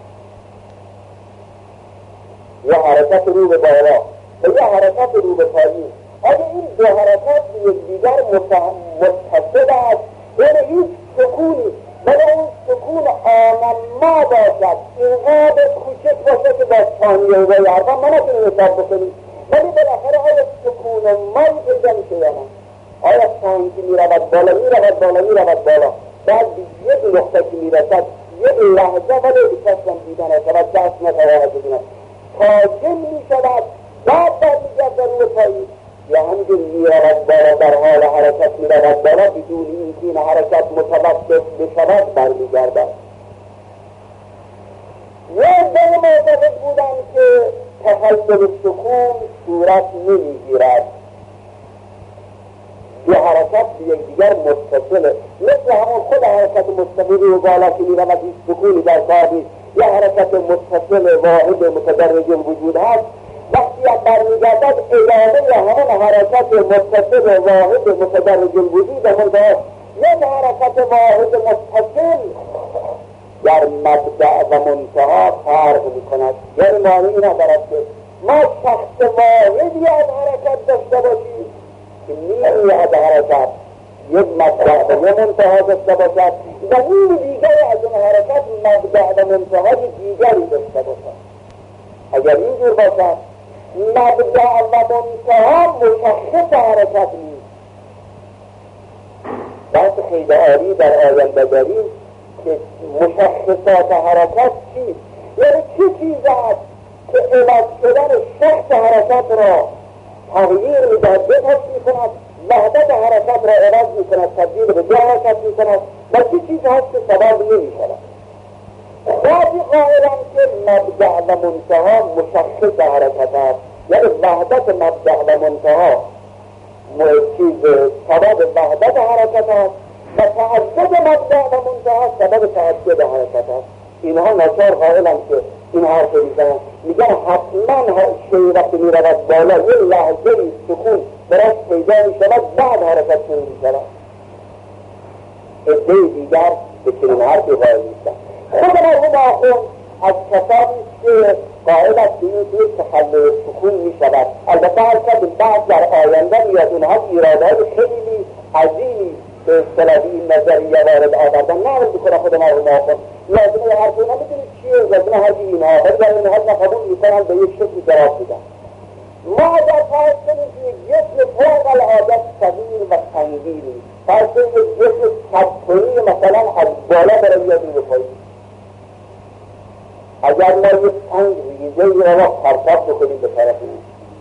یه حرکت رو به بالا و یه حرکت رو به پایین، آیا این دو حرکت به یکدیگر متصل است؟ یعنی هیچ سکونی ولی اون سکون آنما باشد، اینقدر کوچک باشه که با ثانیه و یارده ما نتونیم حساب بکنیم، ولی بالاخره آیا سکون مایی پیدا میشه یا نه؟ آیا سنگی میرود بالا میرود بالا میرود بالا بعد یک نقطه که میرسد یک لحظه ولی بکشم دیدن شود دست نتواند ببیند تاجم میشود بعد بعد میگرد در روی پایین، یا همینجور میرود بالا در حال حرکت میرود بالا بدون اینکه این حرکت متوقف بشود برمیگردد. یه دو معتقد بودن که تخلل سکون صورت نمیگیرد، یه حرکت به یکدیگر متصله، مثل همون خود حرکت مستقیم و بالا که میرود هیچ سکونی در کار نیست، یه حرکت متصل واحد متدرج وجود هست، وقتی یک برمیگردد ادامه همون حرکت متصل واحد متدرج وجود هست. یک حرکت واحد متصل در مبدأ و منتها فرق میکند، یعنی معنی این ندارد که ما شخص واحدی از حرکت داشته باشیم که نیمی از حرکت یک مبدأ و منتها داشته باشد و نیمی دیگری از این حرکت مبدأ و منتهای دیگری داشته باشد. اگر اینجور باشد مبدأ و منتها مشخص حرکت نیست. بحث خیلی عالی در آینده داریم که مشخصات حرکت چیست، یعنی چه چیز است که عوض شدن شخص حرکت را تغییر میدهد، بهتر میکند، وحدت حرکت را عوض میکند، تبدیل به دو حرکت میکند و چه چیز هست که سبب نمیشود. بعضی قائلند که مبدأ و منتها مشخص حرکت است، یعنی وحدت مبدأ و منتها چیز سبب وحدت حرکت است و تعدد مبدأ و منتها سبب تعدد حرکت است. اینها ناچار قائلند که این حرف میزنند، میگن حتما شیء وقتی میرود بالا یه لحظه سکون براش پیدا میشود بعد حرکت شروع میشود. عده دیگر به چنین حرفی قائل نیستند. خود مرحوم آخوند از کسانی که قائل است که این دور تخلل سکون میشود، البته هر شد بعد در آینده میاد اونها ایرادات خیلی عظیمی به اصطلاح این نظریه وارد آوردن نقل بکنه. خود مرحوم آخوند لازمه هر دو نمیدونید چیه، لازمه هر دو اینها ولی در اینها نقبول میکنن به یک شکل جواب میدن. ما در فرض کنیم که یک جسم فوق العاده صغیر و سنگینی، فرض کنیم یک جسم صدتونی مثلا از بالا برای یاد رو بپاییم، اگر ما یک سنگ ریزه‌ای را پرتاب بکنیم به طرف اون،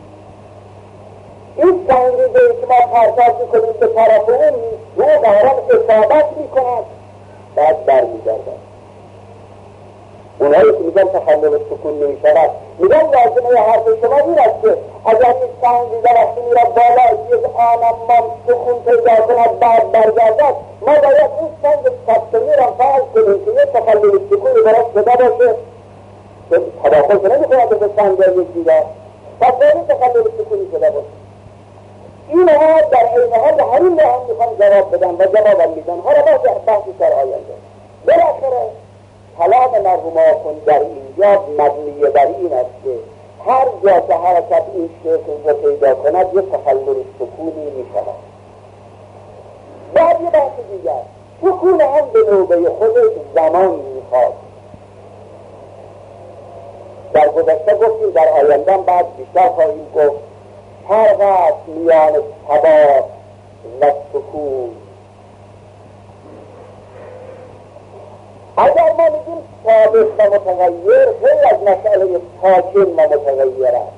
این سنگ ریزه‌ای که ما پرتاب بکنیم به طرف اون رو دارن اصابت میکند بعد برمیگردد. اونهایی که میگن تخلل سکون نمیشود میگن لازمه حرف شما این است که اگر این سنگ ریزه وقتی میرد بالا یک آنم سکون پیدا کند بعد برگردد، ما باید این سنگ صدتونی را فرض کنیم که یک تخلل سکونی براش شده باشه، تداخل که نمیخواهد به سنگ یک دیگر پس باید تخلل سکونی شده باشه. اینها در این حال همین را هم میخوان جواب بدن و جواب هم میدن. حالا باید بحثی سر آینده. بالاخره کلام مرحوم آخوند در اینجا مبنی بر این است که هر جا که حرکت این شکل رو پیدا کند یه تخلل سکونی می شود. بعد یه بحث دیگر، سکون هم به نوبه خود زمان می خواهد. در گذشته گفتیم، در آینده بعد بیشتر خواهیم گفت فرق است میان ثبات و سکون. اگر ما میگیم ثابت و متغیر، خیلی از مسئله ساکن و متغیر است.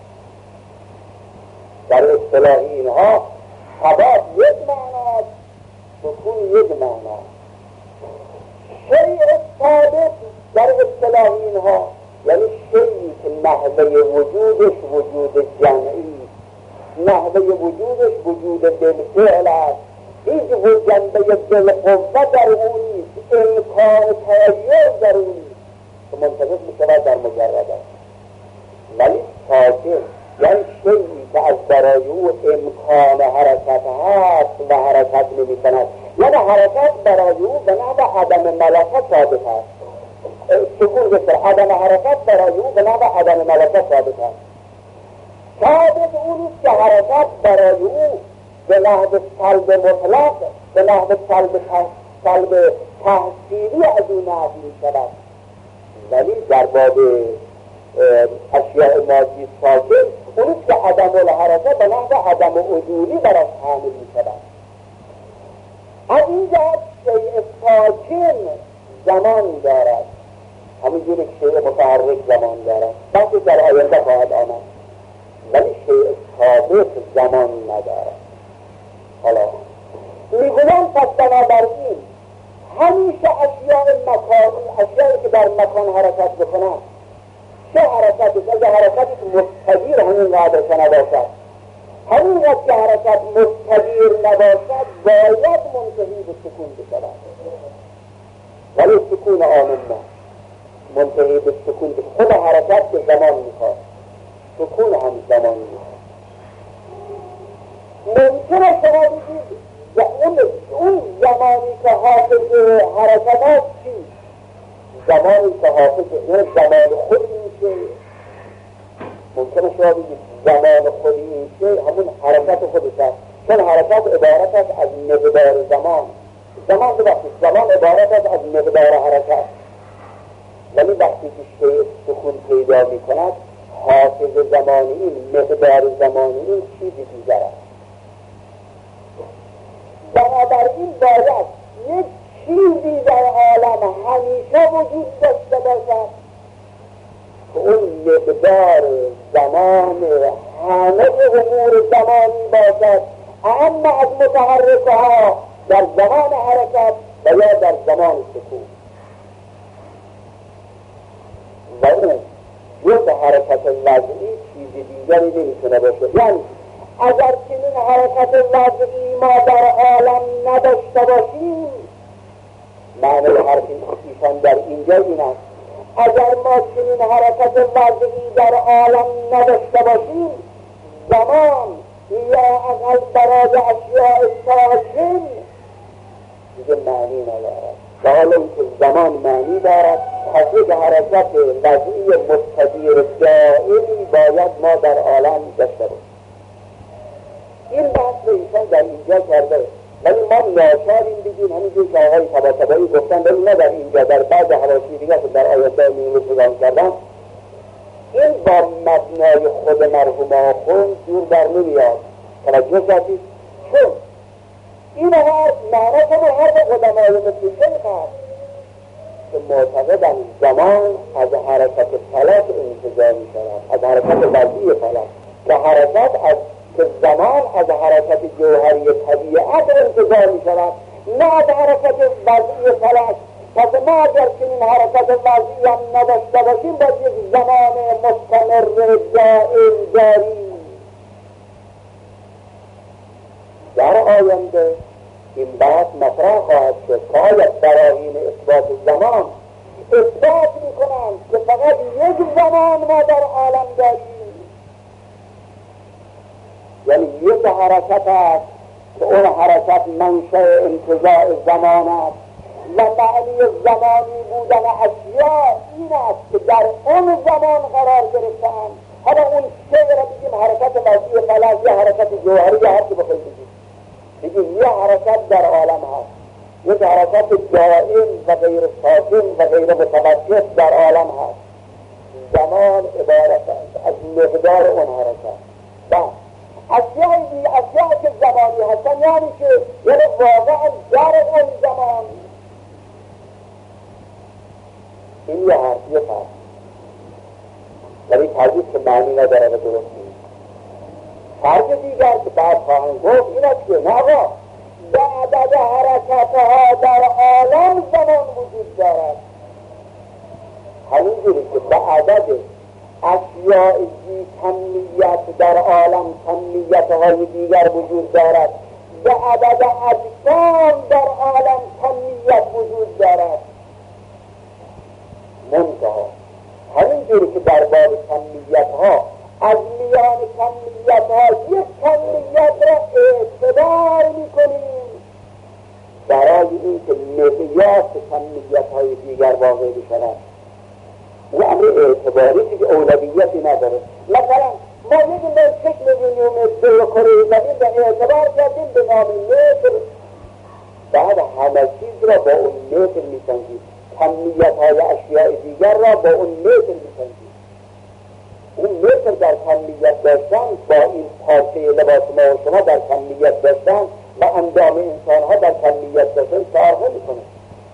در اصطلاح اینها ثبات یک معناست، سکون یک معناست. شیء ثابت در اصطلاح اینها یعنی شیئی که نحوه وجودش وجود جمعی، نحوه وجودش وجود بالفعل است، هیچ جنبه بالقوه در اون نیست، امکان تغییر در اون نیست که منطبق میشود در مجرد است. ولی ساکن یعنی شیئی که از برای او امکان حرکت هست و حرکت نمی کند، یعنی حرکت برای او به نحو عدم ملکه ثابت است. سکون بسر عدم حرکت برای او به نحو عدم ملکه ثابت است. ثابت اونیست که حرکت برای او به نحو سلب مطلق، به نحو سلب سلب تحصیلی از اون نحو می شود. ولی در باب اشیاء مادی ساکن اونیست که عدم الحرکت به نحو عدم عدولی برای حامل می شود. از این جهت شیء ساکن زمان دارد، همینجور که شیء متحرک زمان دارد، بحثی در آینده خواهد آمد. ولی شیء ثابت زمان ندارد. حالا میگویم پس بنابراین همیشه اشیاء مکانی، اشیایی که در مکان حرکت بکنند، چه حرکتی که حرکتی که مستدیر همین قدر که نباشد، همین قدر که حرکت مستدیر نباشد باید منتهی به سکون بشود. ولی سکون آمن نه، منتهی به سکون بشود. خود حرکت به زمان میخواد، سکون هم زمان میخواد. ممکنه شما بگید اون, اون زمانی که حافظ حرکت چی؟ زمانی که حافظ اون زمان خود میشه. ممکنه شما بگید زمان خود میشه همون حرکت خودش است، چون حرکت عبارت است از مقدار زمان. زمان دو وقتی زمان عبارت است از مقدار حرکت. ولی وقتی که شیء سکون پیدا می کند، حافظ زمانی این، مقدار زمانی این چیزی دیگر است. بنابراین باید یک چیزی در عالم همیشه وجود داشته باشد که اون مقدار زمان همه امور زمانی باشد، اما از متحرکها در زمان حرکت و یا در زمان سکون. و اون یک حرکت وضعی چیزی دیگری نمیتونه باشه. یعنی اگر چنین حرکت وضعی ما در عالم نداشته باشیم، معنی حرف ایشان در اینجا این است، اگر ما چنین حرکت وضعی در عالم نداشته باشیم، زمان یا اقل برای اشیاء ساکن دیگه معنی ندارد. و حالا اینکه زمان معنی دارد، پس یک حرکت وضعی مستدیر دائمی باید ما در عالم داشته باشیم. این بحث رو ایشان در اینجا کرده، ولی ما ناچاریم بگیم همینجور که آقای طباطبایی گفتن، ولی نه در اینجا، در بعض حواشی دیگه که در آیات میمون رو کردن، این با مبنای خود مرحوم آخوند جور در نمیاد. توجه کردید؟ چون این حرف معنی همون حرف قدمای مثل شیخ هست که معتقدن زمان از حرکت فلک انتزاع می شود، از حرکت وضعی فلک، که حرکت از که زمان از حرکت جوهری طبیعت انتزاع می شود، نه از حرکت وضعی فلک. پس ما اگر چنین حرکت وضعی هم نداشته باشیم، باید یک زمان مستمر دائم داریم. در آینده این بحث مطرح خواهد شد که آیا براهین اثبات زمان اثبات می کنند که فقط یک زمان ما در عالم داریم، یعنی یک حرکت است که اون حرکت منشأ انتزاع زمان است و معنی زمانی بودن اشیاء این است که در اون زمان قرار گرفتند حالا اون سه را بگیم حرکت وضعی فلک یا حرکت جوهری یا هر چی بخواید بگیم، بگیم یه حرکت در عالم هست، یک حرکت دائم و غیر ساکن و غیر متوقف در عالم هست. زمان عبارت از مقدار اون حرکت. بس اشیایی بی اشیایی که زمانی هستن یعنی که یعنی واقعا در اون زمان این یه حرفیه فرد ولی تجیب که معنی نداره و درست نیست. فرق دیگر که بعد خواهیم گفت این است که نه آقا به عدد حرکتها در عالم زمان وجود دارد، همینجوری که به عدد اشیاء بی کمیت در عالم کمیتهای دیگر وجود دارد، به عدد اجسام در عالم کمیت وجود دارد. منتها همینجوری که در باب کمیت ها از میان کمیت ها یک کمیت را اعتبار میکنیم برای این که مقیاس کمیت های دیگر واقع بشود. این امر اعتباری که اولویتی نداره. مثلا ما یک ملکش میبینیم دو کره زمین به اعتبار کردیم به نام متر، بعد همه چیز را با اون متر میسنجیم، کمیت های اشیاء دیگر را با اون متر میسنجیم. اون متر در کمیت داشتن با این پارچه لباس ما و شما در کمیت داشتن و اندام انسان ها در کمیت داشتن فرق نمیکنه.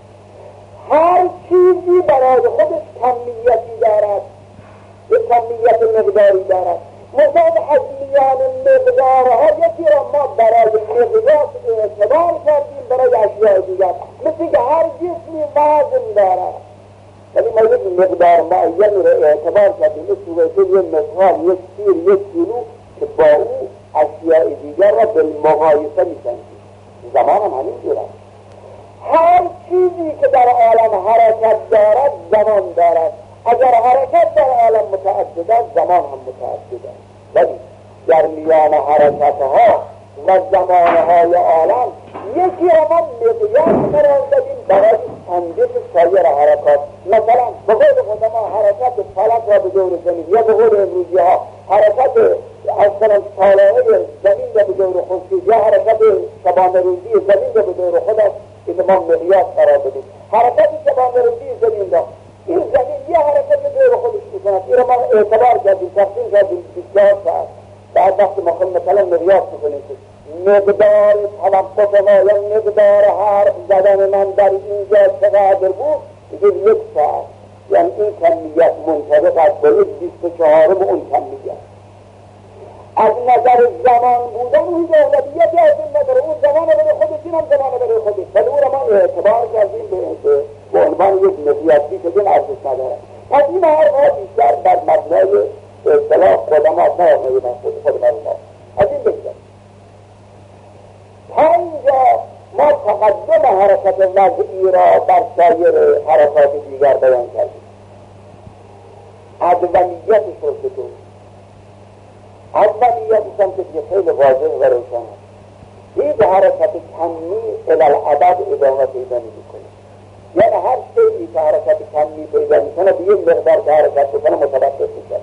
هر چیزی برای خودش کمیتی دارد، یک کمیت مقداری دارد. مثلا از میان مقدارها یکی را ما برای مقیاس اعتبار کردیم برای اشیاء دیگر، مثل که هر جسمی وزن دارد ولی ما یک مقدار معین را اعتبار کردیم، مثل یک مثال یک تیر یک کیلو که با او اشیاء دیگر را بالمقایسه می‌سنجیم. زمان هم همین جور است. هر چیزی که در عالم حرکت دارد زمان دارد. اگر حرکت در عالم متعدد است زمان هم متعدد است، ولی در میان حرکتها و زمانهای عالم یکی را ما مقیاس قرار دادیم برای تنظیف سایر حرکات. مثلا به قول قدما حرکت فلک را به دور زمین یا به قول امروزی ها حرکت اصلا سالانه زمین را به دور خورشید یا حرکت شبانه روزی زمین را به دور خود است که ما مقیاس قرار دادیم. حرکت شبانه روزی زمین را این زمین یه حرکت دور خودش میکند، این را ما اعتبار کردیم، تقسیم کردیم بیست ساعت. بعد وقتی ما خود مثلا مقیاس میکنیم که مقدار توقف ما یا مقدار حرف زدن من در اینجا چقدر بود، دیگه یک ساعت، یعنی این کمیت منطبق است با یک بیست و چهارم اون کمیت. از نظر زمان بودن اون اولویتی از این نداره، اون زمان برای خودش، این هم زمان برای خودش، ولی اون را ما اعتبار کردیم به به عنوان یک مقیاسی که این ارزش نداره. پس این حرفها بیشتر بر مبنای اصطلاح قدما نه آقای من خود خود من ما از این بگذاریم. تا اینجا ما تقدم حرکت وضعی را بر سایر حرکات دیگر بیان کردیم. ادومیتش رو چطور؟ ادومیتش هم که خیلی واضح و روشن است. هیچ حرکت کمی الالعدد ادامه پیدا نمی‌کنه. یعنی هر شیئی که حرکت کمی پیدا میکنه به یک مقدار که حرکت بکنه متوقف میکنه.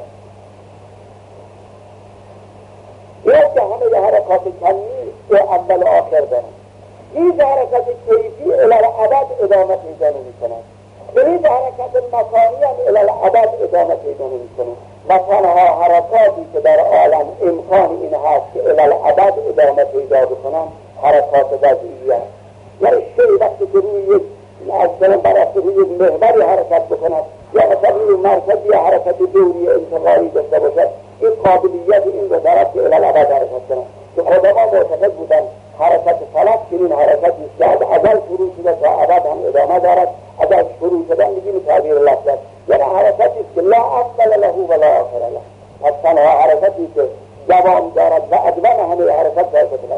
یا که همه یه حرکات کمی به اول و آخر دارن. هیچ حرکت کیفی الالعدد ادامه پیدا نمیکنه. به هیچ حرکت مکانی هم الالعدد ادامه پیدا نمیکنه. و تنها حرکاتی که در عالم امکان این هست که الالعدد ادامه پیدا بکنن حرکات وضعی هست. یعنی شیئی وقتی که روی یک اصلا برای روی محوری حرکت بکند یا مثلا روی مرکزی حرکت دوری انتقالی داشته باشد، این قابلیت این رو دارد که الالعدد حرکت کند. که قدما معتقد بودن حرکت فلک چنین حرکتی است که از ازل شروع شده تا ابد هم ادامه دارد. از شروع شدن میگیم تعبیر لفظ است، یعنی حرکتی است که لا اول له و لا آخر له. پس تنها حرکتی که دوام دارد و ادوم همه حرکت حرکت است.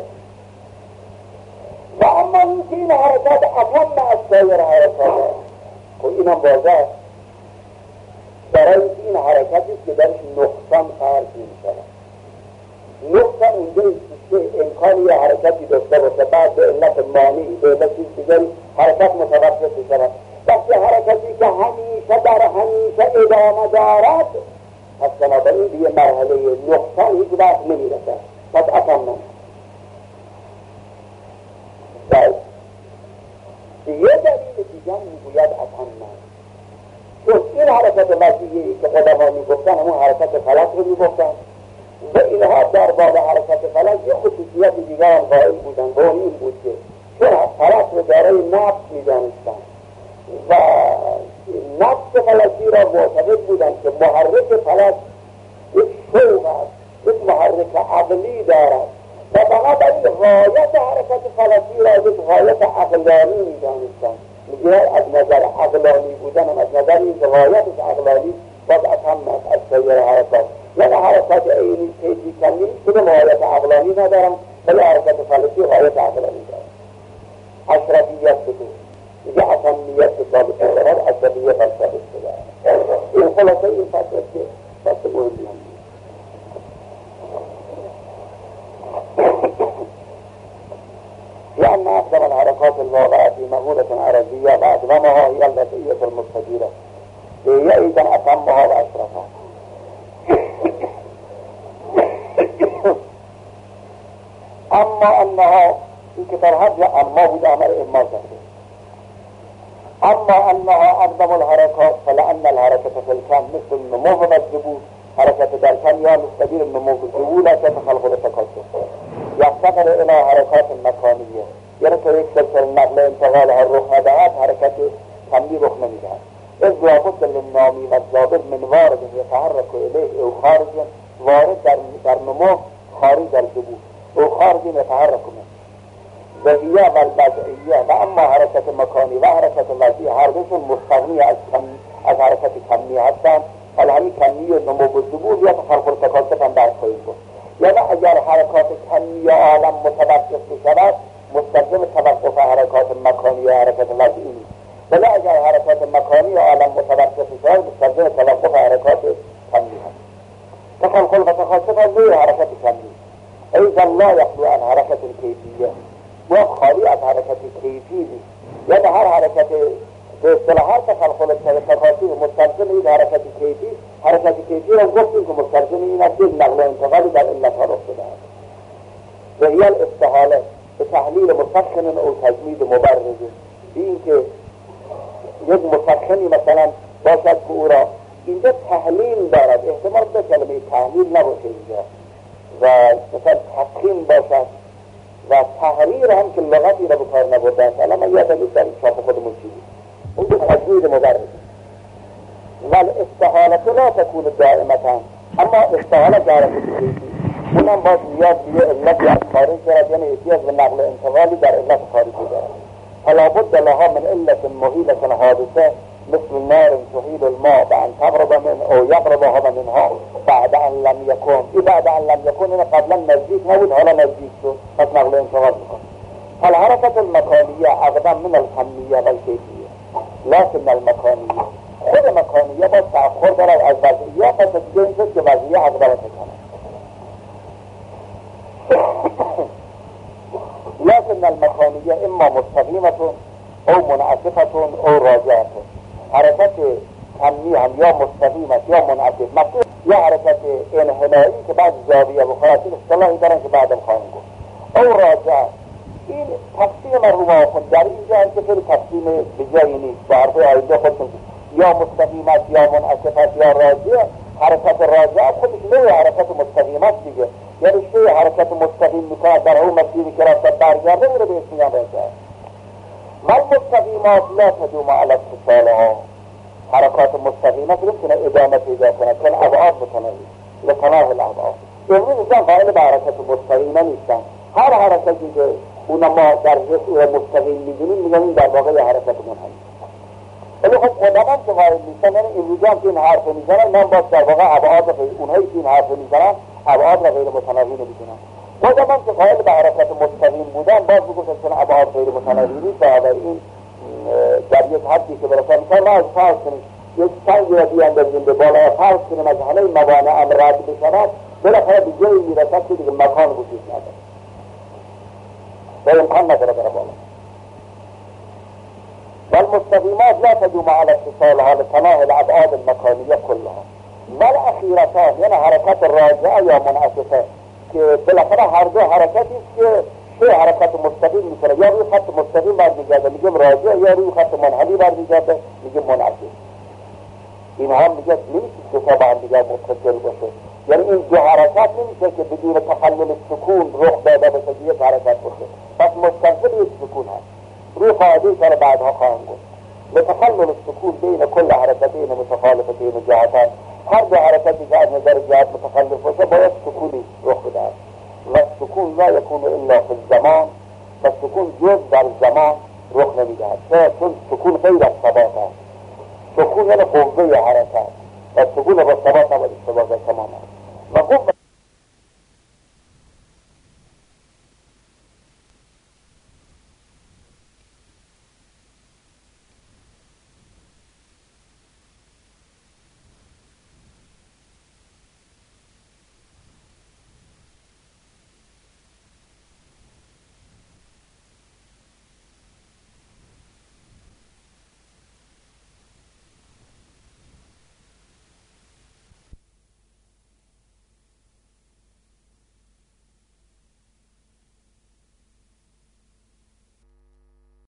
و اما این که این حرکت اتم از سایر حرکات است، خب این هم بازه برای این حرکتی که درش نقصان فرض می‌شود. نقصان اونجا که امکانی یا حرکتی داشته باشه بعد به علت مانی به علت چیز دیگری حرکت متوقف می‌شود. وقتی حرکتی که همیشه در همیشه ادامه دارد پس بنابراین دیگه مرحله نقصان هیچ وقت نمیرسه. پس اتمم بس یه دلیل دیگه میگوید اتمم، چون این حرکت مسیحی که قدما میگفتن همون حرکت فلک رو میگفتن و اینها در باب حرکت فلک یه خصوصیت دیگر هم قائل بودن و این بود که چون فلک رو دارای نفس میدانستن و نفس فلکی را معتقد بودن که محرک فلک یک شوق است، یک محرک عقلی دارد و بنابراین غایت حرکت فلکی را یک غایت عقلانی میدانستن. میگه از نظر عقلانی بودن هم از نظر این غایتش عقلانی وضعت هم از سایر حرکات، یعنی حرکات اینی تیجی کمی کنه غایت عقلانی ندارم ولی حرکت فلکی غایت عقلانی دارم. اشرفیت بده میگه اتمیت که ثابت شدهد اشرفیت هم ثابت شده. این خلاصه این فصل که فصل مهمی هم لأن أقدم الحركات الواقعة في مغولة عربية وأقدمها هي اللاتية المستديرة هي أيضا أتمها وأشرفها. أما أنها في كتابها أما بود أمر إما زهده. أما أنها أقدم الحركات فلأن الحركة في الكون مثل النمو والجبول حركة در كان يا مستدير النمو والجبول لا تتخلق لتكاثر يفتقر إلى حركات مكانية، يعني که یک سلسله نقل انتقال هر رخ ندهد حرکت کمی رخ نمیدهد. إذ لابد للنامی و الزابر من وارد يتحرك إليه أو خارج وارد در, در نمو خارج در جبول أو خارج يتحرك منه وهي والوضعية. و اما حرکت مکانی و حرکت وضعی هر دوشون مستغنی از, از حرکت کمی هستند. حالا همین کمی و نمو و جبول یا تخلق و تکاثر هم بحث خواهیم بود. یعنی اگر حرکات کمی عالم متوقف بشود مستلزم توقف حرکات مکانی و حرکت وضعی نیست، ولی اگر حرکات مکانی و عالم متوقف بشود مستلزم توقف حرکات کمی هست. تخلق و تکاثر هم نوع حرکت کمی ایضا لا یخلو عن حرکت کیفیه و خالی از حرکت کیفی نیست. یعنی هر حرکت به اصطلاحات تخلق و تکاثر مستلزم این حرکت کیفی، حرکت کیفی را گفتیم که مستلزم این است که نقل و انتقالی در علتها رخ دهد. و هی الاستحاله به تحلیل مسخن او تجمید مبرز، این که یک مسخنی مثلا باشد که او را اینجا تحلیل دارد، احتمال به کلمه تحلیل نباشه اینجا و مثلا تقیم باشد و تحریر هم که لغتی را بکار نبرده است. الان من یادم در چاپ خودمون چیزی اون که تجمید مبرز و الاستحاله لا تکون دائمتا، اما استحاله جارت کیفی اونم باز نیاز بیه علتی از خارج دارد، یعنی احتیاج به نقل انتقالی در علت خارجی دارد. فلا بد لها من علت محیلة حادثه مثل نار تحیل الماء بأن تغرب من او یغربها منها بعد ان لم یکن. ای بعد ان لم یکن این قبلا نزدیک نبود حالا نزدیک شد، پس نقل انتقال میکن. فالحرکت المکانیه اقدم من الکمیه و الکیفیه، لكن المکانیه خود مکانیه باید تأخر دارد از وضعیه، پس دیگه این شد که وضعیه اقدم تکنه. لكن المكانية إما مستقيمة أو منعكفة أو راجعة. حركة كمية هم يا مستقيمة يا منعكفة مكتوب يا حركة انحنائي كبعد زاوية بخاراتين اصطلاحي دارن كبعد الخانقو أو راجعة. این تقسیم رو خود در اینجا هم که خیلی تقسیم بجایی نیست، بعرفه آیده خودتون یا مستقیمت یا منعکفت یا راجعه. حرکت راجعه خودش نوع حرکت مستقیمت دیگه، یعنی شوی حرکت مستقیم میکنه در اون مسیری که رفت برگرده میره به اسمیان راجعه. ولی مستقیمات لا تدوم علی اتصالها، حرکات مستقیمت نمیتونه ادامه پیدا کنه چون ابعاد بکنه لتناه الابعاد. امروز اینجا قائل به حرکت مستقیمه نیستن، هر حرکتی که اونا ما در مستقیم میدونیم میگن این در واقع حرکت منحنی. ولی خب قدمان که قائل نیستن، یعنی امروز هم که این حرف میزنن من باز در واقع ابعاد اونهایی که این حرف میزنن ابعاد را غیر متناهی نمیدونن. قدمان که قائل به حرکت مستقیم بودن باز میگفتن چون ابعاد غیر متناهی نیست، این در یک حدی که برسه میکنه ما از فرض کنیم یک سنگی را بیاندازیم به بالا فرض کنیم از همه موانع ام رد بشود، بالاخره به جایی میرسد که دیگه مکان وجود نداره و امکان نداره بره بالا. والمستقيمات لا تدوم على اتصالها لتناهي الأبعاد المكانية كلها. بل اخیرتان یعنی حرکت راجعه یا منعکسه که بالاخره هر دو حرکتی است که سه حرکت مستقیم میکنه، یا روی خط مستقیم برمیگرده میگیم راجع، یا روی خط منحنی برمیگرده میگیم منعکس. اینها میگه نمیشه دو تا با هم دیگر متصل باشه، یعنی این دو حرکت نمیشه که بدون تخلل سکون رخ داده باشه که یک حرکت باشه، پس متصل یک سکون هست. روی قاعده که بعدها خواهم گفت لتخلل السکون بین کل حرکتین متخالفتین جهتان، هر دو حرکتی که از نظر جهت متخلف باشه باید سکونی رخ بدهد و سکون لا یکون الا فی الزمان، و سکون جز در زمان رخ نمیدهد، چون سکون غیر از ثبات است. سکون یعنی قوه حرکت و سکون با ثبات نباید ثبات تمام است و قوه